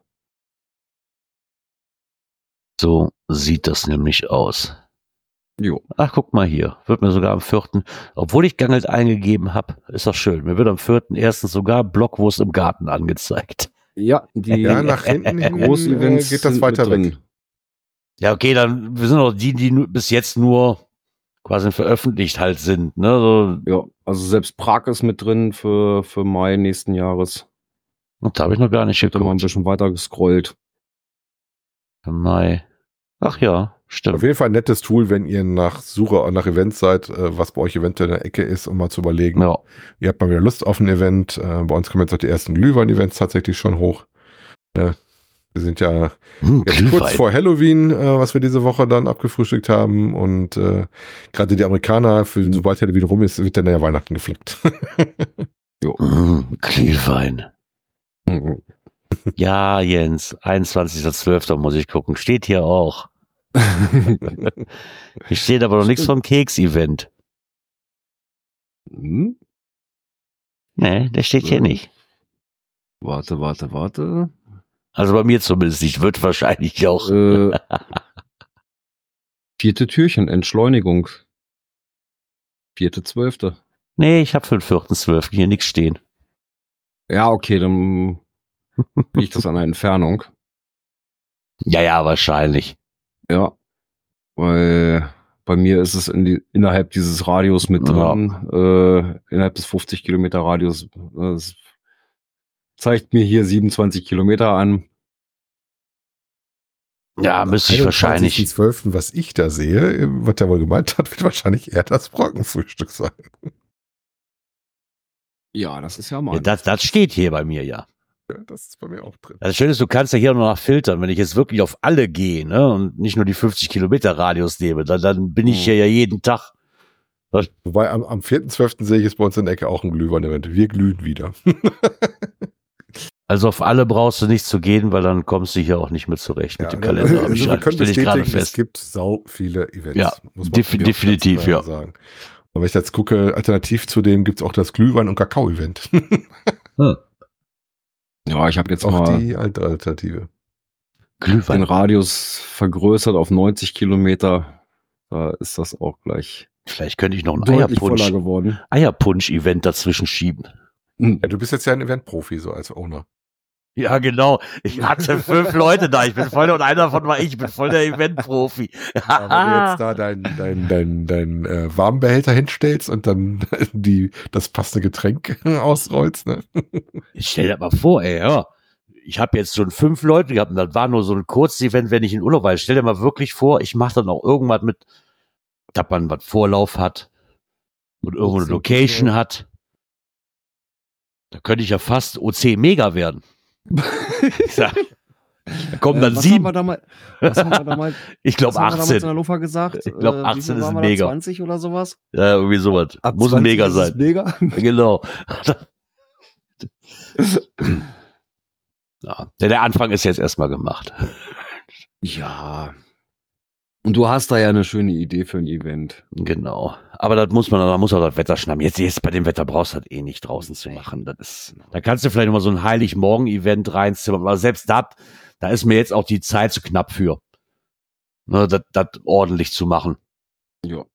So sieht das nämlich aus. Jo. Ach, guck mal hier. Wird mir sogar am vierten, obwohl ich Gangelt eingegeben habe, ist das schön. Mir wird am vierten erstens sogar Blockwurst im Garten angezeigt. Ja, die Ja, nach hinten hin äh, Großevents geht das sind weiter mit weg. drin. Ja, okay, dann, wir sind auch die, die nu- bis jetzt nur quasi veröffentlicht halt sind, ne, so, Ja, also selbst Prag ist mit drin für, für Mai nächsten Jahres. und da habe ich noch gar nicht Ich habe da mal ein geguckt. bisschen weiter gescrollt. Mai. Ach ja, stimmt. Auf jeden Fall ein nettes Tool, wenn ihr nach Suche, nach Events seid, äh, was bei euch eventuell in der Ecke ist, um mal zu überlegen. Ja. Ihr habt mal wieder Lust auf ein Event. Äh, bei uns kommen jetzt auch die ersten Glühwein-Events tatsächlich schon hoch. Ja, wir sind ja Hm, jetzt kurz Glühwein. vor Halloween, äh, was wir diese Woche dann abgefrühstückt haben. Und äh, gerade die Amerikaner, für, sobald Halloween rum ist, wird dann ja Weihnachten geflickt. Hm, Glühwein. Mhm. Ja, Jens, einundzwanzigster zwölfter muss ich gucken. Steht hier auch. Hier steht aber noch nichts vom Keks-Event. Hm? Nee, der steht hier Ja. nicht. Warte, warte, warte. Also bei mir zumindest nicht. Wird wahrscheinlich auch. Äh, vierte Türchen, Entschleunigung. Vierte, zwölfte. Nee, ich habe für den vierten zwölften hier nichts stehen. Ja, okay, dann liegt das an der Entfernung. Ja, ja, wahrscheinlich. Ja, weil bei mir ist es in die, innerhalb dieses Radius mit drin, äh, innerhalb des fünfzig Kilometer Radius. Das zeigt mir hier siebenundzwanzig Kilometer an. Ja, müsste ich wahrscheinlich. zwölften was ich da sehe, was er wohl gemeint hat, wird wahrscheinlich eher das Brockenfrühstück sein. Ja, das ist ja mal. Ja, das, das steht hier bei mir, ja. Ja, das ist bei mir auch drin. Das Schöne ist, du kannst ja hier noch nach filtern. Wenn ich jetzt wirklich auf alle gehe, ne, und nicht nur die fünfzig Kilometer Radius nehme, dann, dann bin ich Mhm. hier ja jeden Tag. Wobei am, am vierten zwölften sehe ich jetzt bei uns in der Ecke auch ein Glühwein-Event. Wir glühen wieder. Also auf alle brauchst du nicht zu gehen, weil dann kommst du hier auch nicht mehr zurecht mit Ja, dem ne, Kalender. Hab also ich wir können stelle ich gerade bestätigen, es fest. gibt sau viele Events. Ja, muss man defi- mir auch definitiv, ganz klar ja. sagen. Und wenn ich jetzt gucke, alternativ zu dem gibt es auch das Glühwein- und Kakao-Event. Ja, ich habe jetzt auch mal die alte Alternative. den Glühwein. Radius vergrößert auf neunzig Kilometer. Da ist das auch gleich Vielleicht könnte ich noch ein deutlich voller Eierpunsch, geworden. Eierpunsch-Event dazwischen schieben. Hm. Ja, du bist jetzt ja ein Event-Profi, so als Owner. Ja, genau. Ich hatte fünf Leute da. Ich bin voll der, und einer davon war ich. Ich bin voll der Event-Profi. Aber wenn du jetzt da dein, dein, dein, dein äh, Warmbehälter hinstellst und dann die, das passende Getränk ausrollst, ne? Ich stell dir mal vor, ey, ja. Ich habe jetzt schon fünf Leute gehabt und das war nur so ein Kurzevent, wenn ich in Urlaub war. Ich stell dir mal wirklich vor, ich mache dann auch irgendwas mit, dass man was Vorlauf hat und irgendwo eine Location hat. Da könnte ich ja fast O C Mega werden. Ich sag, da kommen dann Äh, was sieben. Haben wir damals, was haben wir damals, Ich was glaube haben wir damals in der achtzehn. Lofa gesagt? Ich glaub, Äh, wie achtzehn viel ist waren wir mega. da? zwanzig oder sowas? Ja, irgendwie sowas. Ab Muss ein zwanzig Mega ist es sein. Mega. Genau. Ja, der, der Anfang ist jetzt erstmal gemacht. Ja. Und du hast da ja eine schöne Idee für ein Event. Genau. Aber das muss man, da muss auch das Wetter schnappen. Jetzt, jetzt bei dem Wetter brauchst du das eh nicht draußen zu machen. Das ist, da kannst du vielleicht noch mal so ein Heiligmorgen-Event reinzimmern. Aber selbst das, da ist mir jetzt auch die Zeit zu knapp für. Ne, das, das ordentlich zu machen. Ja.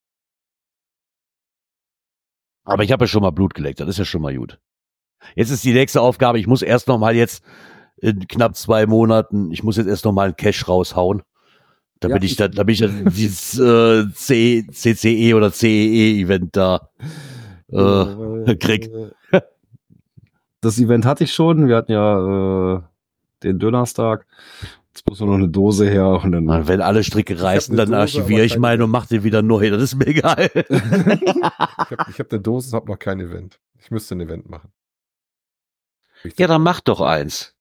Aber ich habe ja schon mal Blut geleckt. Das ist ja schon mal gut. Jetzt ist die nächste Aufgabe. Ich muss erst noch mal jetzt in knapp zwei Monaten, ich muss jetzt erst noch mal einen Cash raushauen. Damit Ja. ich dann, damit ich dann dieses äh, C C E oder C E E-Event da äh, krieg. Das Event hatte ich schon. Wir hatten ja äh, den Donnerstag. Jetzt muss nur noch eine Dose her. Und dann, Wenn alle Stricke reißen, eine dann Dose, archiviere aber ich keine meine und mache den wieder neu. Das ist mir egal. Ich habe ich hab eine Dose, habe noch kein Event. Ich müsste ein Event machen. Ja, dann mach doch eins.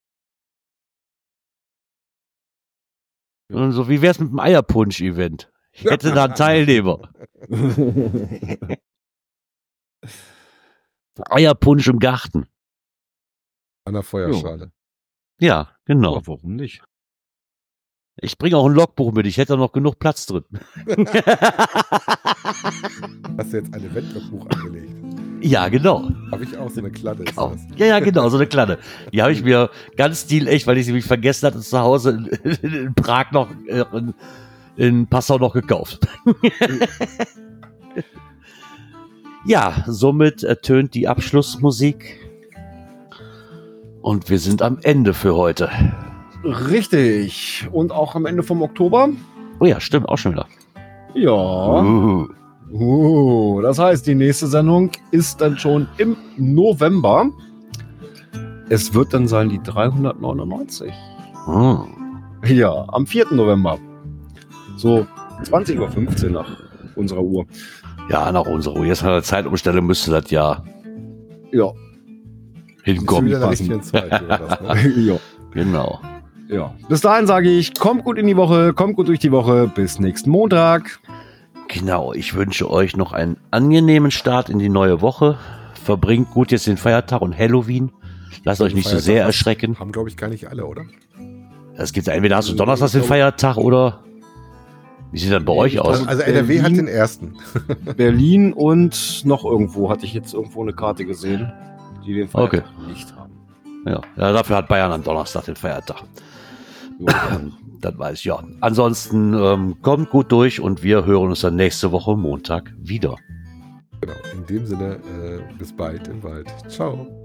Und so, wie wär's mit dem Eierpunsch-Event? Ich hätte da einen Teilnehmer. Eierpunsch im Garten. An der Feuerschale. Ja, genau. Aber warum nicht? Ich bringe auch ein Logbuch mit. Ich hätte da noch genug Platz drin. Hast du jetzt ein Event-Logbuch angelegt? Ja, genau. Habe ich auch so eine Kladde. Ist Genau. das. Ja, ja, genau, so eine kleine. Die habe ich mir ganz stilecht, weil ich sie nämlich vergessen hatte, zu Hause in, in Prag noch, äh, in, in Passau noch gekauft. Ja, somit ertönt die Abschlussmusik. Und wir sind am Ende für heute. Richtig. Und auch am Ende vom Oktober? Oh ja, stimmt, auch schon wieder. Ja. Uh, Uh, das heißt, die nächste Sendung ist dann schon im November. Es wird dann sein die dreihundertneunundneunzig. uh. Ja, am vierten November. So zwanzig Uhr fünfzehn nach unserer Uhr. Ja, nach unserer Uhr. Jetzt nach der Zeitumstellung müsste das ja Ja. Ist hinkommen. wieder in der passen. richtigen Zeit. Oder das, ne? ja. Genau. Ja. Bis dahin sage ich, kommt gut in die Woche, kommt gut durch die Woche. Bis nächsten Montag. Genau, ich wünsche euch noch einen angenehmen Start in die neue Woche. Verbringt gut jetzt den Feiertag und Halloween. Lasst euch nicht so Feiertag sehr hast- erschrecken. Haben, glaube ich, gar nicht alle, oder? Es gibt entweder hast du Donnerstag den Feiertag oder wie sieht das bei euch aus? Also N R W hat Berlin- den ersten. Berlin und noch irgendwo hatte ich jetzt irgendwo eine Karte gesehen, die den Feiertag Okay. nicht haben. Ja, ja, dafür hat Bayern am Donnerstag den Feiertag. Ja. Ähm, Das weiß ich ja. Ansonsten ähm, kommt gut durch und wir hören uns dann nächste Woche Montag wieder. Genau. In dem Sinne, äh, bis bald im Wald. Ciao.